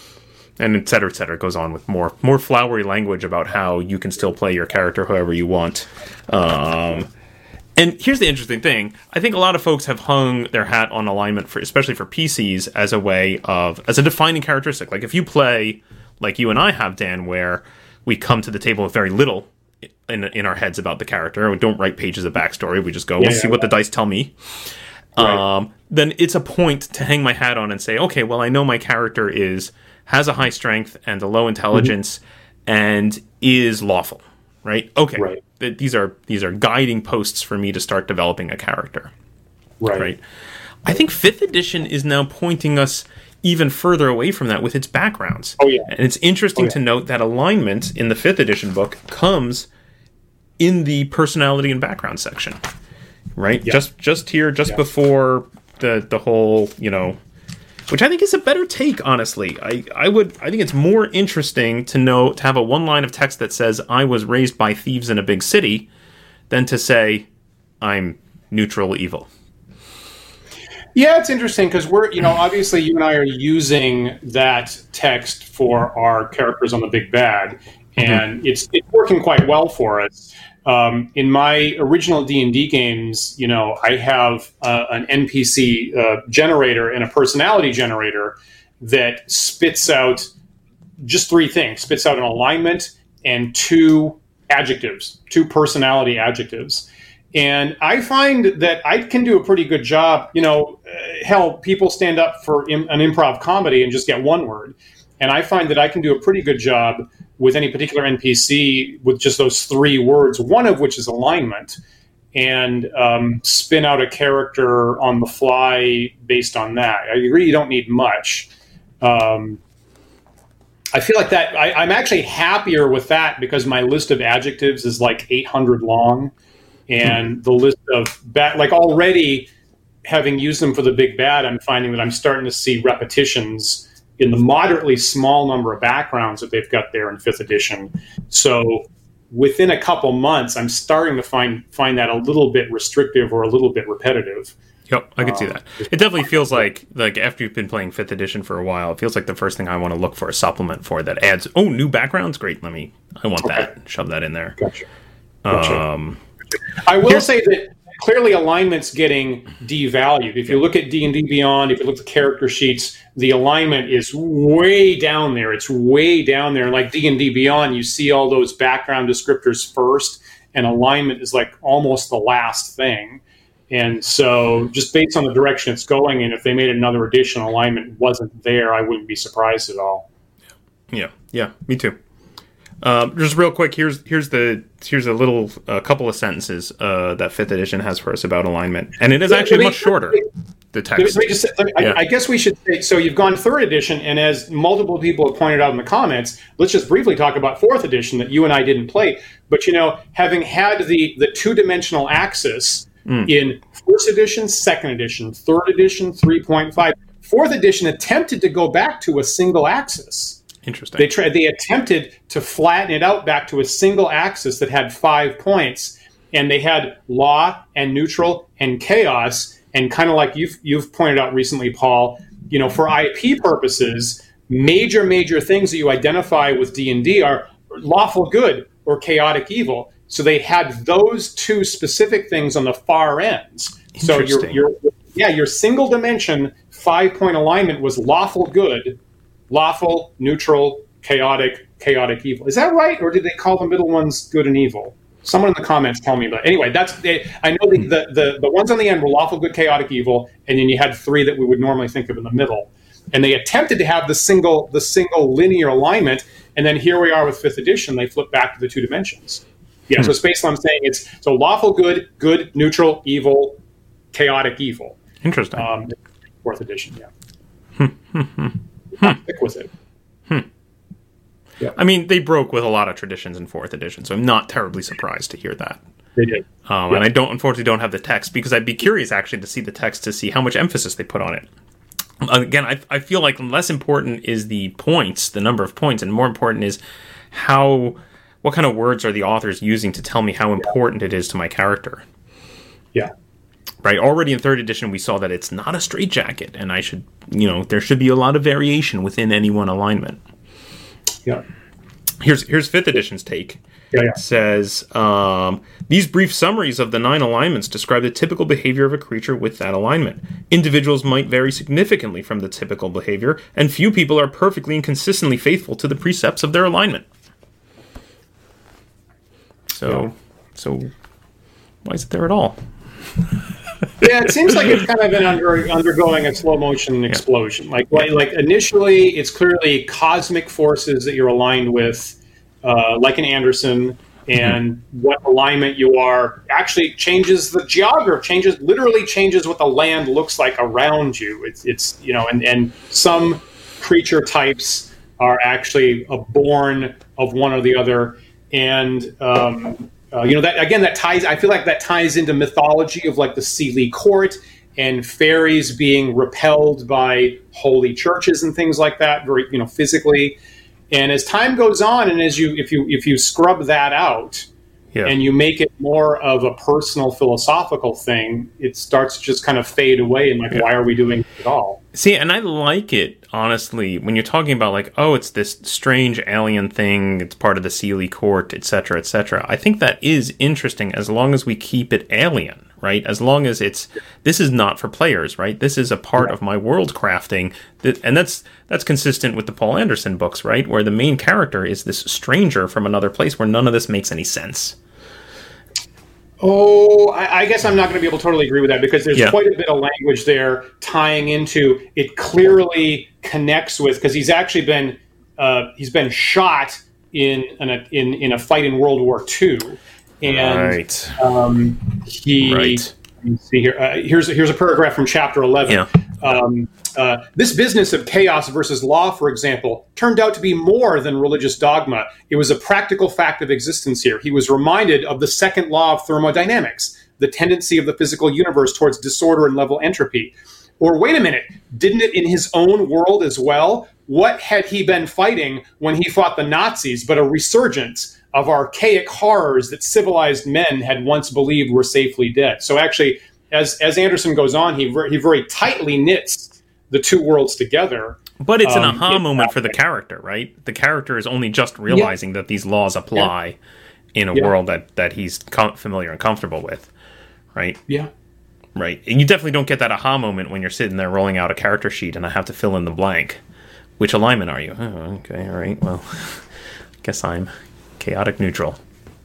And et cetera, et cetera. It goes on with more more flowery language about how you can still play your character however you want. Um... And here's the interesting thing. I think a lot of folks have hung their hat on alignment, for, especially for P Cs, as a way of, as a defining characteristic. Like if you play, like you and I have, Dan, where we come to the table with very little in in our heads about the character. We don't write pages of backstory. We just go, yeah, we'll yeah, see yeah. what the dice tell me. Right. Um, then it's a point to hang my hat on and say, okay, well, I know my character is has a high strength and a low intelligence mm-hmm. and is lawful. Right? Okay. Right. These are these are guiding posts for me to start developing a character. Right. Right. I think fifth edition is now pointing us even further away from that with its backgrounds. Oh yeah. And it's interesting oh, yeah. to note that alignment in the fifth edition book comes in the personality and background section. Right? Yeah. Just just here, just yeah. before the the whole, you know, which I think is a better take, honestly. I, I would I think it's more interesting to know to have a one line of text that says I was raised by thieves in a big city than to say I'm neutral evil. Yeah, it's interesting because we're, you know, obviously you and I are using that text for our characters on the Big Bad, and mm-hmm. it's it's working quite well for us. Um, in my original D and D games, you know, I have uh, an N P C uh, generator and a personality generator that spits out just three things. Spits out an alignment and two adjectives, two personality adjectives. And I find that I can do a pretty good job. You know, uh, hell, people stand up for Im- an improv comedy and just get one word. And I find that I can do a pretty good job with any particular N P C with just those three words, one of which is alignment, and um, spin out a character on the fly based on that. I agree you don't need much. Um, I feel like that, I, I'm actually happier with that because my list of adjectives is like eight hundred long, and the list of, bad, like already having used them for the big bad, I'm finding that I'm starting to see repetitions in the moderately small number of backgrounds that they've got there in fifth edition. So within a couple months, I'm starting to find find that a little bit restrictive or a little bit repetitive. Yep, I could um, see that. It definitely feels like, like after you've been playing fifth edition for a while, it feels like the first thing I want to look for a supplement for that adds, oh, new backgrounds? Great, let me, I want okay. that. Shove that in there. Gotcha. Gotcha. Um, I will say that clearly alignment's getting devalued. If you look at D and D Beyond, if you look at the character sheets, the alignment is way down there. It's way down there. Like D and D Beyond, you see all those background descriptors first, and alignment is like almost the last thing. And so just based on the direction it's going in, if they made another edition, alignment wasn't there, I wouldn't be surprised at all. Yeah, yeah, me too. Um, just real quick, here's here's the here's a little a uh, couple of sentences uh, that fifth edition has for us about alignment, and it is actually much shorter. The text. Let me just say, let me, yeah. I, I guess we should say, so you've gone third edition, and as multiple people have pointed out in the comments, let's just briefly talk about fourth edition that you and I didn't play. But you know, having had the the two dimensional axis mm. in first edition, second edition, third edition, three point five, fourth edition attempted to go back to a single axis. Interesting. They tried. They attempted to flatten it out back to a single axis that had five points, and they had law and neutral and chaos. And kind of like you've you've pointed out recently, Paul, you know, for I P purposes, major major things that you identify with D and D are lawful good or chaotic evil. So they had those two specific things on the far ends. So your your yeah your single dimension five point alignment was lawful good. Lawful, neutral, chaotic, chaotic evil. Is that right, or did they call the middle ones good and evil? Someone in the comments tell me. But anyway, that's they, I know the, the the the ones on the end were lawful, good, chaotic, evil, and then you had three that we would normally think of in the middle. And they attempted to have the single the single linear alignment, and then here we are with fifth edition. They flip back to the two dimensions. Yeah, hmm. So space I'm saying it's so lawful, good, good, neutral, evil, chaotic, evil. Interesting. Um, fourth edition, yeah. Hmm. Stick with it. Hmm. Yeah. I mean, they broke with a lot of traditions in fourth edition, so I'm not terribly surprised to hear that. They did. Um, yeah. And I don't, unfortunately, don't have the text, because I'd be curious, actually, to see the text to see how much emphasis they put on it. Again, I, I feel like less important is the points, the number of points, and more important is how, what kind of words are the authors using to tell me how important it is to my character. Yeah. Right, already in third edition, we saw that it's not a straitjacket, and I should, you know, there should be a lot of variation within any one alignment. Yeah. Here's here's fifth edition's take. Yeah, yeah. It says, um, these brief summaries of the nine alignments describe the typical behavior of a creature with that alignment. Individuals might vary significantly from the typical behavior, and few people are perfectly and consistently faithful to the precepts of their alignment. So, yeah. so why is it there at all? Yeah, it seems like it's kind of been under, undergoing a slow motion explosion. Like, like, like initially, it's clearly cosmic forces that you're aligned with, uh, like in Anderson, and mm-hmm. what alignment you are actually changes the geography, changes literally changes what the land looks like around you. It's, it's you know, and, and some creature types are actually a born of one or the other, and um, Uh, you know, that again, that ties, I feel like that ties into mythology of like the Seelie court and fairies being repelled by holy churches and things like that, very, you know, physically. And as time goes on, and as you, if you, if you scrub that out yeah. and you make it more of a personal philosophical thing, it starts to just kind of fade away. And like, yeah. why are we doing it at all? See, and I like it, honestly, when you're talking about like, oh, it's this strange alien thing, it's part of the Seelie court, et cetera, et cetera. I think that is interesting as long as we keep it alien, right? As long as it's, this is not for players, right? This is a part yeah. of my world crafting, that, and that's that's consistent with the Paul Anderson books, right? Where the main character is this stranger from another place where none of this makes any sense. Oh, I, I guess I'm not going to be able to totally agree with that, because there's yeah. quite a bit of language there tying into it. Clearly connects with, because he's actually been uh, he's been shot in in a, in, in a fight in World War Two, and right. um, he. Right. Let me see here. Uh, here's here's a paragraph from chapter eleven. Yeah. Um, uh, this business of chaos versus law, for example, turned out to be more than religious dogma. It was a practical fact of existence here. He was reminded of the second law of thermodynamics, the tendency of the physical universe towards disorder and level entropy. Or wait a minute, didn't it in his own world as well? What had he been fighting when he fought the Nazis but a resurgence of archaic horrors that civilized men had once believed were safely dead? So actually, as as Anderson goes on, he ver- he very tightly knits the two worlds together. But it's an um, aha it, moment for the character, right? The character is only just realizing yeah. that these laws apply yeah. in a yeah. world that, that he's com- familiar and comfortable with, right? Yeah. Right. And you definitely don't get that aha moment when you're sitting there rolling out a character sheet and I have to fill in the blank. Which alignment are you? Oh, okay, all right. Well, I guess I'm chaotic neutral.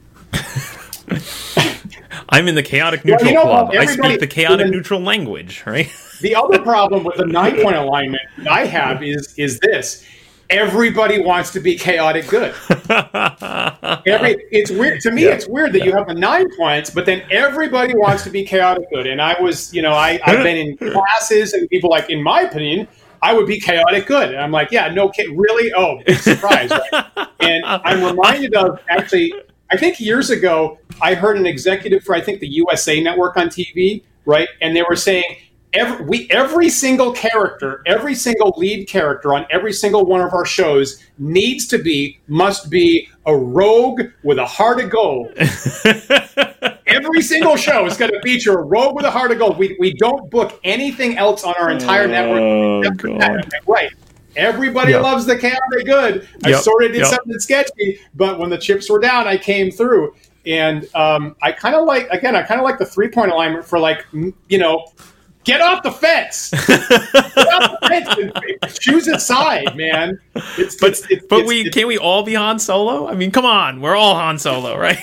I'm in the chaotic neutral well, you know, club. I speak the chaotic even, neutral language, right? The other problem with the nine-point alignment that I have is is this. Everybody wants to be chaotic good. Every, it's weird to me. Yeah. It's weird that yeah. you have the nine points, but then everybody wants to be chaotic good. And I was, you know, I, I've been in classes and people like, in my opinion, I would be chaotic good. And I'm like, yeah, no kid, really? Oh, big surprise. Right? And I'm reminded of actually, I think years ago, I heard an executive for, I think, the U S A Network on T V, right? And they were saying, Every, we, every single character, every single lead character on every single one of our shows needs to be, must be a rogue with a heart of gold. Every single show is going to feature a rogue with a heart of gold. We we don't book anything else on our entire oh, network. God. Right. Everybody yep. loves the chaotic good. I yep. sort of did yep. something sketchy, but when the chips were down, I came through. And um, I kind of like, again, I kind of like the three-point alignment for like, you know, get off the fence. Get off the fence and choose a side, man. It's, but it's, it's, but it's, we it's, can't we all be Han Solo? I mean, come on, we're all Han Solo, right?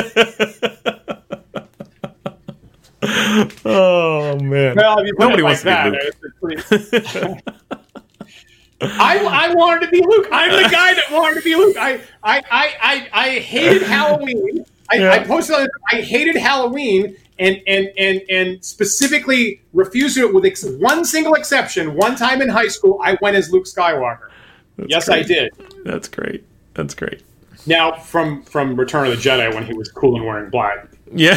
Oh man! Well, you nobody wants like to be Luke. I, I wanted to be Luke. I'm the guy that wanted to be Luke. I I I I, I hated Halloween. I, yeah. I posted on it. I hated Halloween. And, and and and specifically refused it with ex- one single exception. One time in high school, I went as Luke Skywalker. That's yes, great. I did. That's great. That's great. Now, from, from Return of the Jedi, when he was cool and wearing black. Yeah.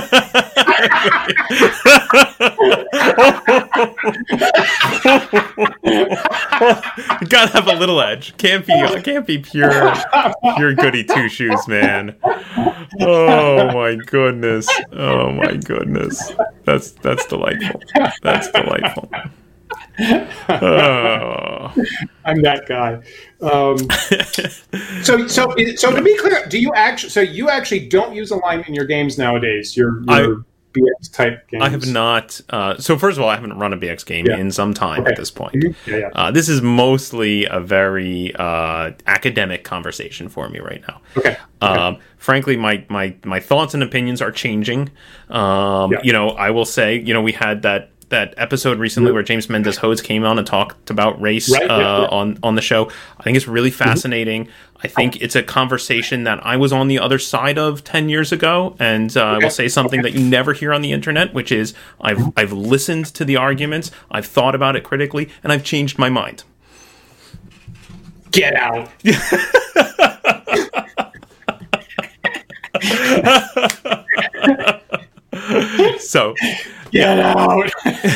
You gotta have a little edge. Can't be can't be pure pure goody two shoes, man. Oh my goodness. Oh my goodness. That's that's delightful. That's delightful. Oh. I'm that guy. Um, so, so, so to be clear, do you actually? So you actually don't use alignment in your games nowadays? Your, your I, B X type games. I have not. Uh, so first of all, I haven't run a B X game yeah. in some time okay. at this point. Mm-hmm. Yeah, yeah. Uh, this is mostly a very uh, academic conversation for me right now. Okay. Um, okay. Frankly, my, my my thoughts and opinions are changing. Um, yeah. You know, I will say, you know, we had that. that episode recently where James Mendez Hodes came on and talked about race right, uh, yeah, yeah. on on the show. I think it's really fascinating. Mm-hmm. I think it's a conversation that I was on the other side of ten years ago, and uh, okay. I will say something okay. that you never hear on the internet, which is I've I've listened to the arguments, I've thought about it critically, and I've changed my mind. Get out. So, get out.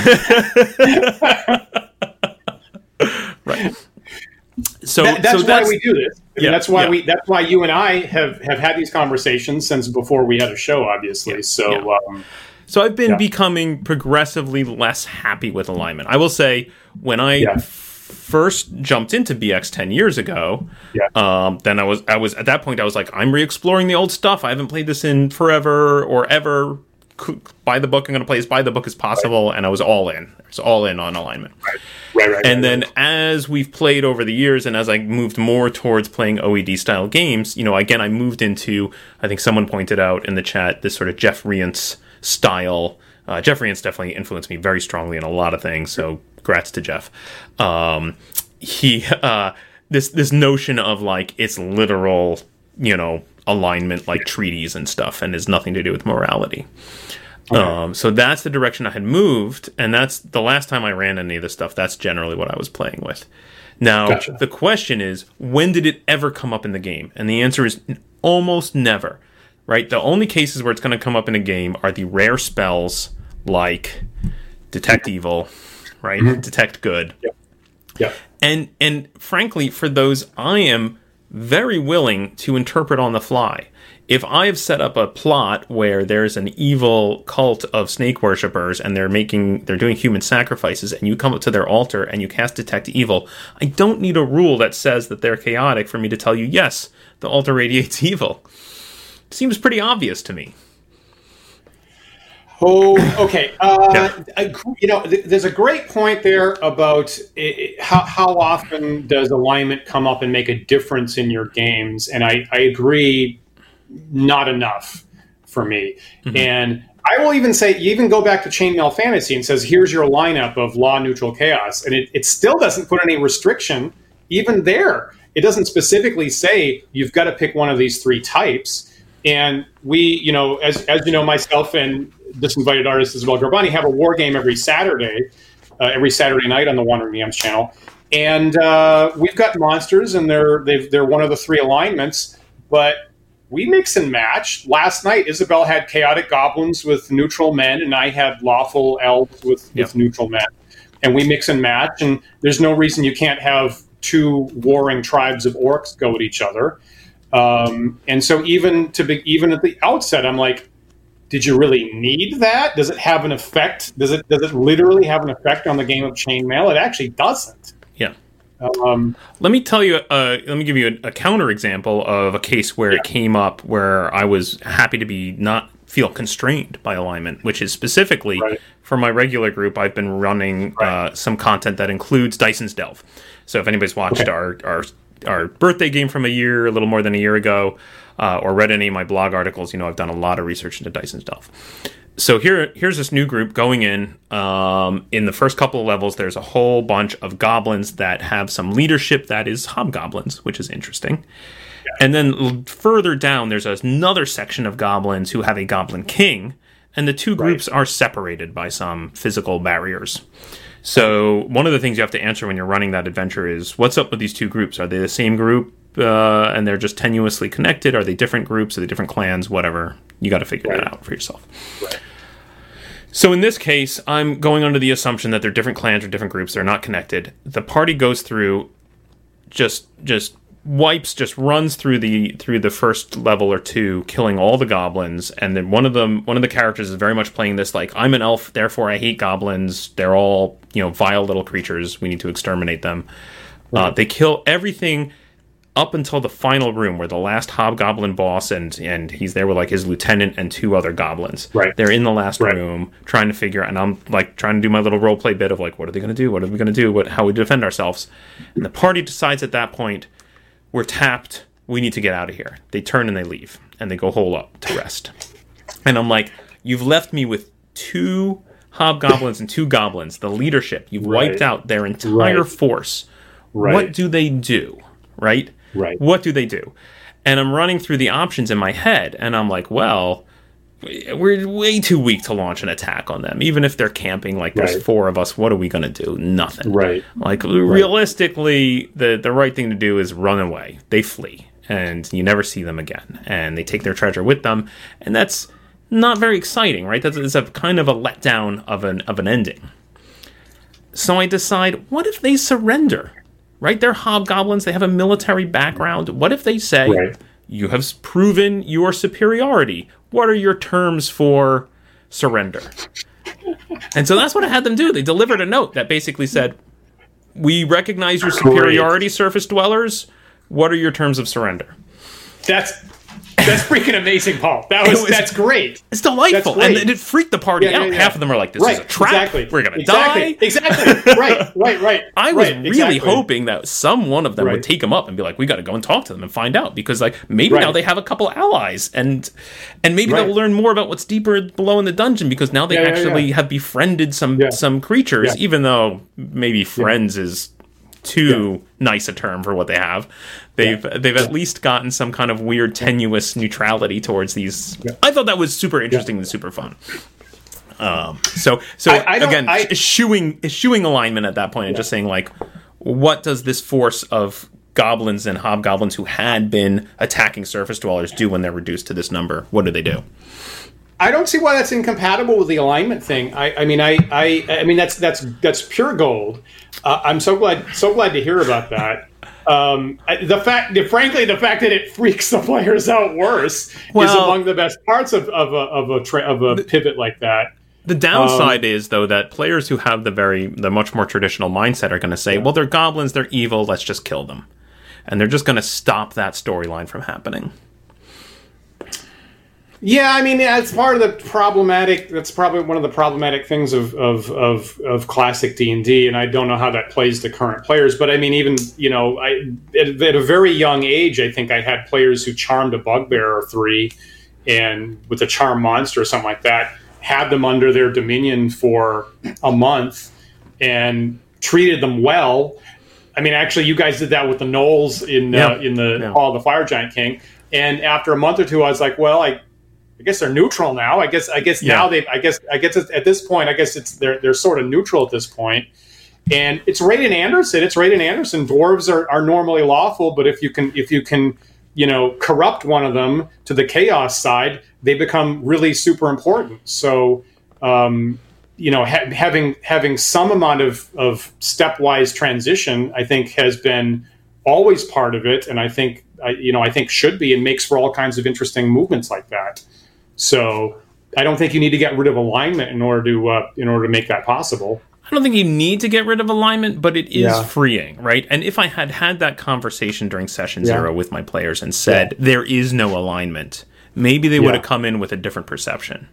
Right. So that, that's so why that's, we do this. I mean, yeah, that's why yeah. we. That's why you and I have, have had these conversations since before we had a show, obviously. Yeah, so, yeah. Um, so I've been yeah. becoming progressively less happy with alignment. I will say when I. Yeah. first jumped into B X ten years ago, yeah. um, then I was I was at that point I was like, I'm re-exploring the old stuff. I haven't played this in forever or ever. By the book, I'm going to play as by the book as possible, right. and I was all in. I was all in on alignment. Right, right, right. And right, then right. as we've played over the years, and as I moved more towards playing O E D style games, you know, again, I moved into, I think someone pointed out in the chat, this sort of Jeff Rientz style. Uh, Jeff Rientz definitely influenced me very strongly in a lot of things, so congrats to Jeff. Um, he, uh, this this notion of like it's literal, you know, alignment like treaties and stuff, and has nothing to do with morality. Okay. Um, so that's the direction I had moved, and that's the last time I ran any of this stuff. That's generally what I was playing with. Now, gotcha. The question is, when did it ever come up in the game? And the answer is almost never, right? The only cases where it's going to come up in a game are the rare spells like Detect Evil, right? Mm-hmm. Detect Good. Yep. Yep. And, and frankly, for those, I am very willing to interpret on the fly. If I have set up a plot where there's an evil cult of snake worshippers and they're making they're doing human sacrifices, and you come up to their altar and you cast Detect Evil, I don't need a rule that says that they're chaotic for me to tell you, yes, the altar radiates evil. It seems pretty obvious to me. Oh, okay. Uh, yeah. I, you know, th- there's a great point there about it, how how often does alignment come up and make a difference in your games, and I, I agree. Not enough for me. Mm-hmm. And I will even say, you even go back to Chainmail Fantasy and says, here's your lineup of law, neutral, chaos. And it, it still doesn't put any restriction even there. It doesn't specifically say you've got to pick one of these three types. And we, you know, as as you know, myself and Disinvited Artist Isabel Garbani have a war game every Saturday, uh, every Saturday night on the Wandering D Ms channel. And uh, we've got monsters, and they're they've, they're one of the three alignments. But we mix and match. Last night, Isabel had chaotic goblins with neutral men, and I had lawful elves with, yep. with neutral men. And we mix and match, and there's no reason you can't have two warring tribes of orcs go at each other. Um, and so even to be, even at the outset, I'm like, did you really need that? Does it have an effect? Does it does it literally have an effect on the game of Chainmail? It actually doesn't. Yeah. Um, let me tell you, uh, let me give you a, a counter example of a case where yeah. it came up where I was happy to be not feel constrained by alignment, which is specifically right. for my regular group. I've been running right. uh, some content that includes Dyson's Delve. So if anybody's watched okay. our, our our birthday game from a year, a little more than a year ago, uh, or read any of my blog articles, you know I've done a lot of research into Dyson's Delve. So here, here's this new group going in. Um, in the first couple of levels, there's a whole bunch of goblins that have some leadership that is hobgoblins, which is interesting. Yeah. And then further down, there's another section of goblins who have a goblin king, and the two groups right. are separated by some physical barriers. So one of the things you have to answer when you're running that adventure is, what's up with these two groups? Are they the same group, uh, and they're just tenuously connected? Are they different groups? Are they different clans? Whatever. You got to figure right. that out for yourself. Right. So in this case, I'm going under the assumption that they're different clans or different groups. They're not connected. The party goes through, just just wipes, just runs through the through the first level or two, killing all the goblins. And then one of them, one of the characters is very much playing this like, I'm an elf, therefore I hate goblins. They're all, you know, vile little creatures. We need to exterminate them. Right. Uh, they kill everything up until the final room where the last hobgoblin boss and and he's there with like his lieutenant and two other goblins. Right. They're in the last right. room trying to figure out, and I'm like trying to do my little role play bit of like, what are they going to do? What are we going to do? What how we defend ourselves? And the party decides at that point, we're tapped. We need to get out of here. They turn and they leave and they go hole up to rest. And I'm like, you've left me with two hobgoblins and two goblins. The leadership. You've right. wiped out their entire right. force. Right. What do they do? Right. Right. What do they do? And I'm running through the options in my head, and I'm like, well, we're way too weak to launch an attack on them. Even if they're camping, like there's right. four of us, what are we going to do? Nothing. Right. Like, right. realistically, the, the right thing to do is run away. They flee, and you never see them again. And they take their treasure with them, and that's not very exciting, right? That's it's a kind of a letdown of an of an ending. So I decide, what if they surrender? Right? They're hobgoblins. They have a military background. What if they say, right. you have proven your superiority. What are your terms for surrender? And so that's what I had them do. They delivered a note that basically said, we recognize your superiority, Great. surface dwellers. What are your terms of surrender? That's that's freaking amazing, Paul. That was, was that's great. It's delightful. Great. And it freaked the party yeah, out. Yeah, yeah. Half of them are like, this right. is a trap. Exactly. We're going to exactly. die. Exactly. Right, right, right. I was right. really exactly. hoping that some one of them right. would take them up and be like, we got to go and talk to them and find out. Because like maybe right. now they have a couple allies. And and maybe right. they'll learn more about what's deeper below in the dungeon. Because now they yeah, actually yeah, yeah. have befriended some, yeah. some creatures. Yeah. Even though maybe friends yeah. is too yeah. nice a term for what they have. They've yeah. they've yeah. at least gotten some kind of weird tenuous neutrality towards these. Yeah. I thought that was super interesting yeah. and super fun. Um, so so I, I again, I, eschewing eschewing alignment at that point and yeah. just saying like, what does this force of goblins and hobgoblins who had been attacking surface dwellers do when they're reduced to this number? What do they do? I don't see why that's incompatible with the alignment thing. I, I mean, I, I, I mean that's that's that's pure gold. Uh, I'm so glad so glad to hear about that. Um, the fact, frankly, the fact that it freaks the players out worse well, is among the best parts of, of a of a tra- of a the, pivot like that. The downside um, is though that players who have the very the much more traditional mindset are going to say, yeah. well, they're goblins, they're evil, let's just kill them, and they're just going to stop that storyline from happening. Yeah, I mean, that's part of the problematic. That's probably one of the problematic things of of of, of classic D and D, and I don't know how that plays to current players. But I mean, even you know, I at, at a very young age, I think I had players who charmed a bugbear or three, and with a charm monster or something like that, had them under their dominion for a month, and treated them well. I mean, actually, you guys did that with the Gnolls in yeah. uh, in the yeah. Hall of the Fire Giant King, and after a month or two, I was like, well, I. I guess they're neutral now. I guess. I guess yeah. now they. I guess. I guess at this point, I guess it's they're they're sort of neutral at this point. And it's Raiden Anderson. It's Raiden Anderson. Dwarves are, are normally lawful, but if you can if you can you know corrupt one of them to the chaos side, they become really super important. So um, you know ha- having having some amount of of stepwise transition, I think, has been always part of it, and I think I, you know I think should be and makes for all kinds of interesting movements like that. So I don't think you need to get rid of alignment in order to uh, in order to make that possible. I don't think you need to get rid of alignment, but it is yeah. freeing, right? And if I had had that conversation during session yeah. zero with my players and said yeah. there is no alignment, maybe they yeah. would have come in with a different perception.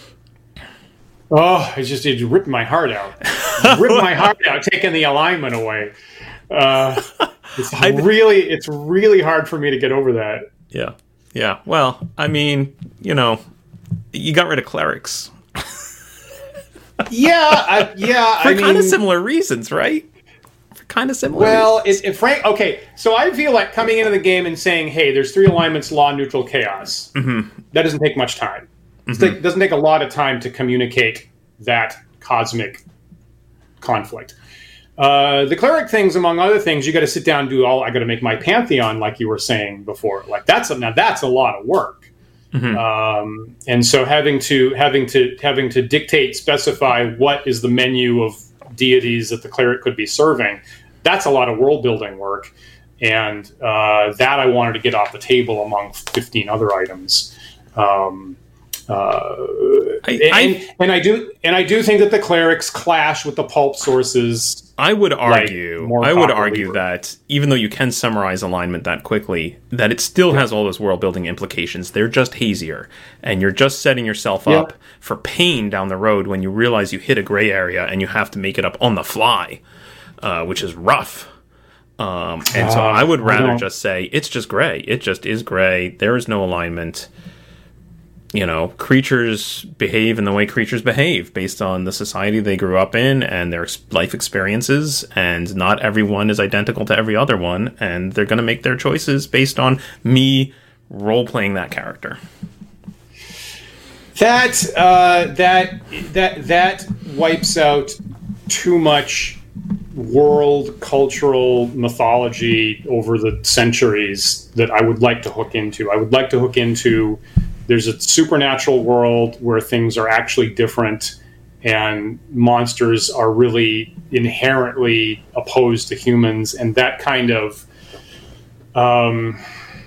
Oh, it just it ripped my heart out. ripped my heart out, taking the alignment away. Uh, it's really it's really hard for me to get over that. Yeah, yeah. Well, I mean, you know. You got rid of clerics. yeah, I, yeah. For I kind mean, of similar reasons, right? For kind of similar well, reasons. Well, Frank, okay, so I feel like coming into the game and saying, hey, there's three alignments, law, neutral, chaos. Mm-hmm. That doesn't take much time. Mm-hmm. It doesn't take a lot of time to communicate that cosmic conflict. Uh, the cleric things, among other things, you got to sit down and do all, I got to make my pantheon, like you were saying before. Like that's a, now that's a lot of work. Mm-hmm. Um, and so having to having to having to dictate, specify what is the menu of deities that the cleric could be serving, that's a lot of world building work, and uh, that I wanted to get off the table among fifteen other items. Um, uh, I, and, I, and I do and I do think that the clerics clash with the pulp sources. I would argue, like, I would argue that even though you can summarize alignment that quickly, that it still yeah. has all those world building implications. They're just hazier, and you're just setting yourself yeah. up for pain down the road when you realize you hit a gray area and you have to make it up on the fly, uh, which is rough. Um, and uh, so I would rather I just say it's just gray. It just is gray. There is no alignment. You know, creatures behave in the way creatures behave based on the society they grew up in and their life experiences, and not everyone is identical to every other one, and they're going to make their choices based on me role-playing that character. That, uh, that, that, that wipes out too much world cultural mythology over the centuries that I would like to hook into. I would like to hook into there's a supernatural world where things are actually different and monsters are really inherently opposed to humans, and that kind of um,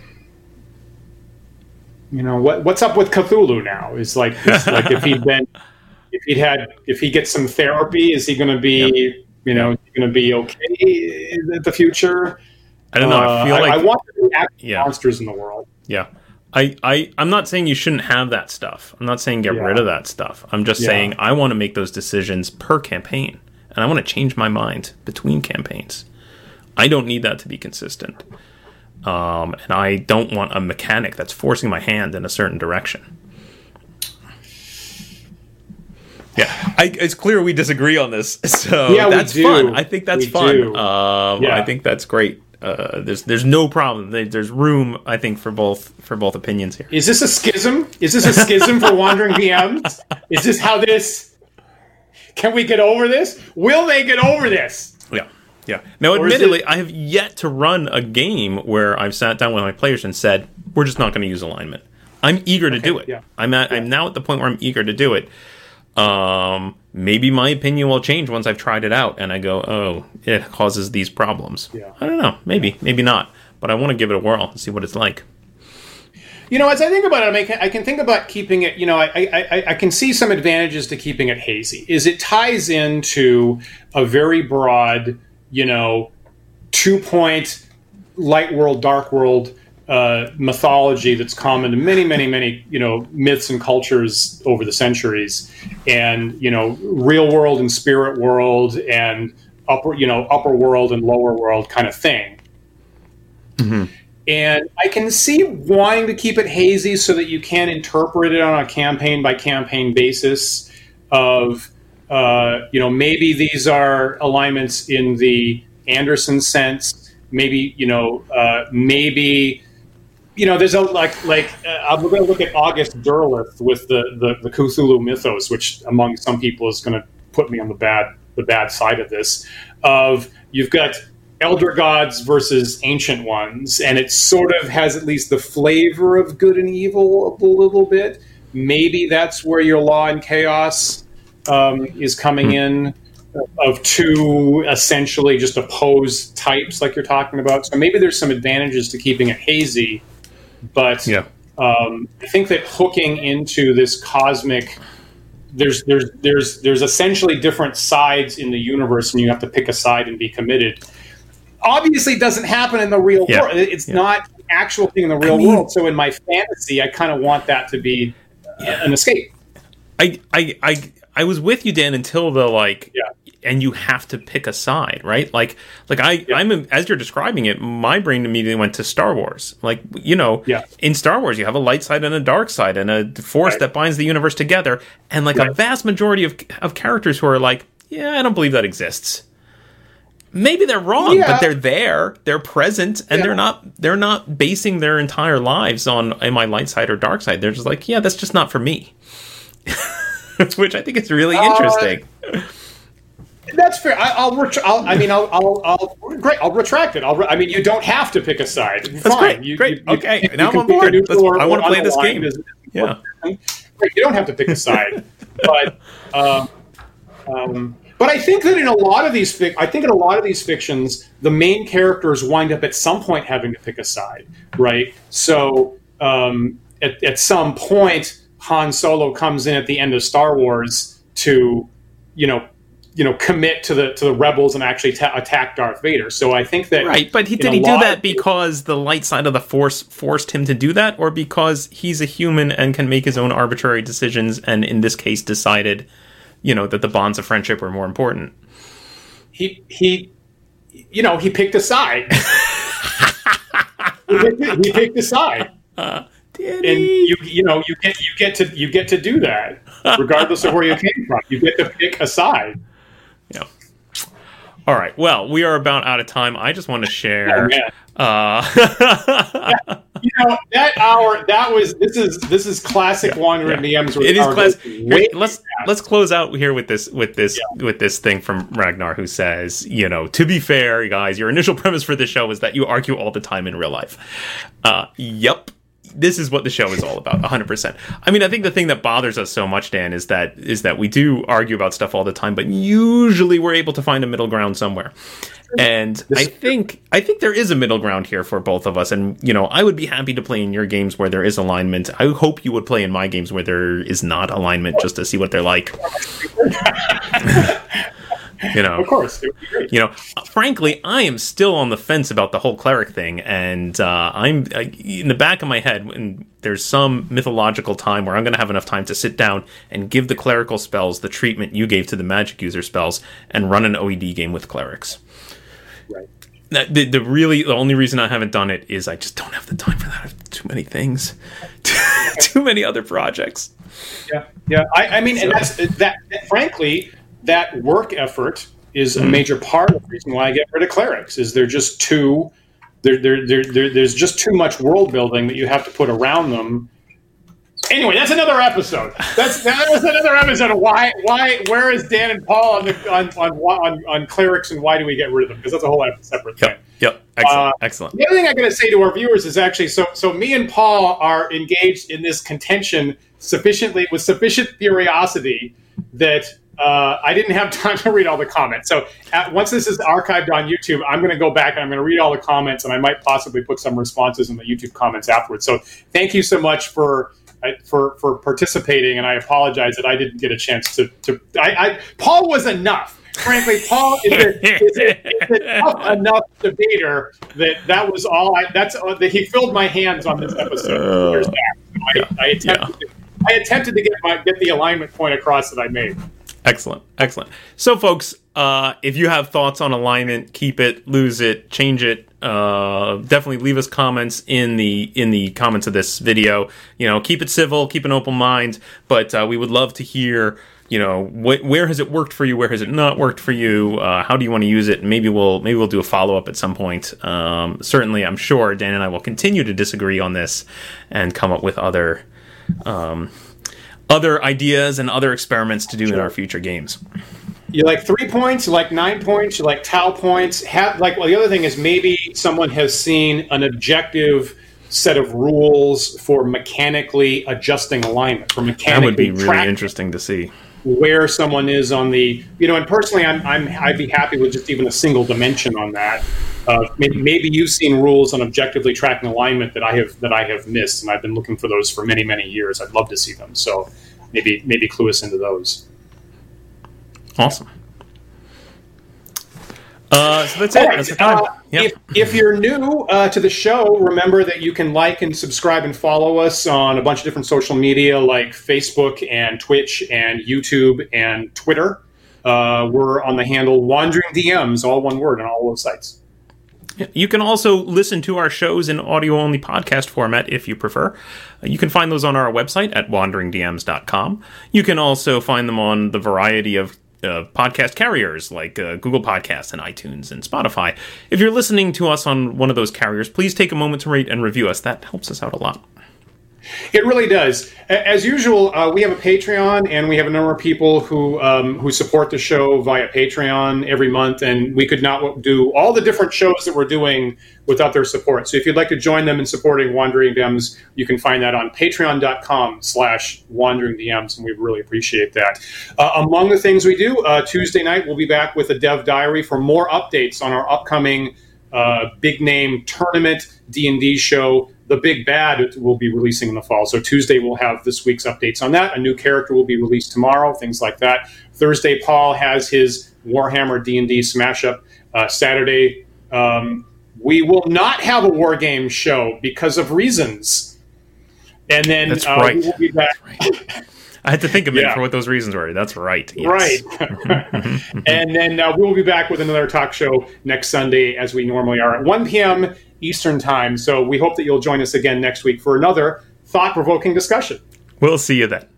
you know what what's up with Cthulhu now is like it's like if he'd been if he'd had if he gets some therapy, is he going to be yep. you know going to be okay in the future? I don't know. I feel uh, like I, I want to act yeah. monsters in the world. Yeah. I, I, I'm not saying you shouldn't have that stuff. I'm not saying get yeah. rid of that stuff. I'm just yeah. saying I want to make those decisions per campaign. And I want to change my mind between campaigns. I don't need that to be consistent. Um, and I don't want a mechanic that's forcing my hand in a certain direction. Yeah, I, it's clear we disagree on this, so yeah, that's we do. fun. I think that's we fun. Um, yeah. I think that's great. Uh, there's there's no problem. There's room, I think, for both for both opinions here. Is this a schism? Is this a schism for Wandering V Ms? Is this how this? Can we get over this? Will they get over this? Yeah, yeah. Now, Or is admittedly, it- I have yet to run a game where I've sat down with my players and said, "We're just not going to use alignment." I'm eager to do it. yeah. I'm at. I'm now at the point where I'm eager to do it. Um, maybe my opinion will change once I've tried it out, and I go, "Oh, it causes these problems." Yeah. I don't know. Maybe, maybe not. But I want to give it a whirl and see what it's like. You know, as I think about it, I, mean, I can think about keeping it. You know, I, I I can see some advantages to keeping it hazy. Is it ties into a very broad, you know, two point light world, dark world uh, mythology that's common to many, many, many, you know, myths and cultures over the centuries, and you know, real world and spirit world, and upper, you know, upper world and lower world kind of thing. Mm-hmm. And I can see wanting to keep it hazy so that you can interpret it on a campaign by campaign basis of, uh, you know, maybe these are alignments in the Anderson sense. Maybe, you know, uh, maybe, you know, there's a, like, like uh, I'm going to look at August Derleth with the, the, the Cthulhu mythos, which among some people is going to put me on the bad, the bad side of this, of you've got elder gods versus ancient ones, and it sort of has at least the flavor of good and evil a little bit. Maybe that's where your law and chaos um, is coming in, of two essentially just opposed types like you're talking about. So maybe there's some advantages to keeping it hazy, but Yeah. um, I think that hooking into this cosmic, there's there's there's there's essentially different sides in the universe, and you have to pick a side and be committed. Obviously, it doesn't happen in the real Yeah. world. It's Yeah. not an actual thing in the real I mean- world. So in my fantasy, I kind of want that to be an escape. I, I, I, I was with you, Dan, until the like, Yeah. and you have to pick a side, right? Like, like I, Yeah. I'm as you're describing it, my brain immediately went to Star Wars. Like, you know, Yeah. in Star Wars, you have a light side and a dark side, and a force Right. that binds the universe together, and like a Right. vast majority of of characters who are like, yeah, I don't believe that exists. Maybe they're wrong, Yeah. but they're there, they're present, and Yeah. they're not they're not basing their entire lives on am I light side or dark side. They're just like, yeah, that's just not for me. Which I think is really Uh, interesting. That's fair. I, I'll, ret- I'll. I mean, I'll. I'll. I'll great. I'll retract it. I'll. Re- I mean, you don't have to pick a side. That's Fine. great. You, Great. You, you, Okay. You, Now you I'm can on pick a board. neutral Let's- or I wanna play this unaligned game. as- Yeah. Right, you don't have to pick a side, but um, um, but I think that in a lot of these, fic- I think in a lot of these fictions, the main characters wind up at some point having to pick a side, right? So um, at at some point, Han Solo comes in at the end of Star Wars to, you know, you know, commit to the to the rebels and actually ta- attack Darth Vader. So I think that Right, but he, in did a he do lot that of- because the light side of the Force forced him to do that, or because he's a human and can make his own arbitrary decisions, and in this case decided, you know, that the bonds of friendship were more important? he he you know he picked a side. he, picked, he picked a side, Did and he? you you know you get you get to you get to do that regardless of where you came from. You get to pick a side. Yeah. All right. Well, we are about out of time. I just want to Oh, share. man. uh, You know that hour that was this is this is classic Wandering D Ms. it is Hour class. goes Here, way let's past. let's close out here with this with this with this thing from Ragnar, who says, you know, to be fair, guys, your initial premise for this show is that you argue all the time in real life. Uh, yep. This is what the show is all about, one hundred percent. I mean, I think the thing that bothers us so much, Dan, is that is that we do argue about stuff all the time, but usually we're able to find a middle ground somewhere. And I think I think there is a middle ground here for both of us. And, you know, I would be happy to play in your games where there is alignment. I hope you would play in my games where there is not alignment, just to see what they're like. You know, Of course, it would be great. you know, frankly, I am still on the fence about the whole cleric thing, and uh, I'm uh, in the back of my head. When there's some mythological time where I'm going to have enough time to sit down and give the clerical spells the treatment you gave to the magic user spells, and run an O E D game with clerics. Right. That- The, the really the only reason I haven't done it is I just don't have the time for that. I have too many things. too many other projects. Yeah, yeah. I, I mean, so. and that's that, that. Frankly, that work effort is mm. a major part of the reason why I get rid of clerics. Is they're just too, there, there, there, there's just too much world building that you have to put around them. Anyway, that's another episode. That's that was another episode of why why where is Dan and Paul on the on on on, on clerics and why do we get rid of them? Because that's a whole separate thing. Yep. Yep. Excellent. Uh, Excellent. The other thing I'm going to say to our viewers is actually so so me and Paul are engaged in this contention sufficiently with sufficient curiosity that uh, I didn't have time to read all the comments. So at, once this is archived on YouTube, I'm going to go back and I'm going to read all the comments, and I might possibly put some responses in the YouTube comments afterwards. So thank you so much for. For, for participating, and I apologize that I didn't get a chance to. to I, I Paul was enough. Frankly, Paul is a, is a, is a tough enough debater that that was all. I, that's uh, that he filled my hands on this episode. Here's that. So I, yeah, I attempted. yeah. To, I attempted to get my get the alignment point across that I made. Excellent, excellent. So, folks, uh, if you have thoughts on alignment, keep it, lose it, change it. Uh, definitely leave us comments in the in the comments of this video. You know, keep it civil, keep an open mind. But uh, we would love to hear. You know, wh- where has it worked for you? Where has it not worked for you? Uh, how do you want to use it? Maybe we'll maybe we'll do a follow up at some point. Um, certainly, I'm sure Dan and I will continue to disagree on this and come up with other. Um, other ideas and other experiments to do sure. in our future games. You like three points, you like nine points, you like tau points. Have like well, the other thing is maybe someone has seen an objective set of rules for mechanically adjusting alignment. For mechanically that would be really interesting to see where someone is on the you know. And personally, I'm I'm I'd be happy with just even a single dimension on that. Uh, maybe, maybe you've seen rules on objectively tracking alignment that I have that I have missed, and I've been looking for those for many many years. I'd love to see them. So maybe maybe clue us into those. Awesome. Uh, so that's it. Right. That's the time. Uh, yep. if, if you're new uh, to the show, remember that you can like and subscribe and follow us on a bunch of different social media like Facebook and Twitch and YouTube and Twitter. Uh, we're on the handle Wandering D Ms, all one word, on all those sites. You can also listen to our shows in audio-only podcast format if you prefer. You can find those on our website at wandering d ms dot com. You can also find them on the variety of uh, podcast carriers like uh, Google Podcasts and iTunes and Spotify. If you're listening to us on one of those carriers, please take a moment to rate and review us. That helps us out a lot. It really does. As usual, uh, we have a Patreon, and we have a number of people who um, who support the show via Patreon every month, and we could not do all the different shows that we're doing without their support. So if you'd like to join them in supporting Wandering D Ms, you can find that on patreon.com slash wandering DMs, and we really appreciate that. Uh, among the things we do, uh, Tuesday night, we'll be back with a Dev Diary for more updates on our upcoming uh, big-name tournament D and D show. The Big Bad will be releasing in the fall. So Tuesday we'll have this week's updates on that. A new character will be released tomorrow, things like that. Thursday, Paul has his Warhammer D and D smash-up. Uh, Saturday, um, we will not have a War Games show because of reasons. And then That's uh, right. we will be back. Right. I had to think a minute yeah. for what those reasons were. That's right. Yes. Right. And then uh, we will be back with another talk show next Sunday, as we normally are, at one p.m. Eastern Time. So we hope that you'll join us again next week for another thought-provoking discussion. We'll see you then.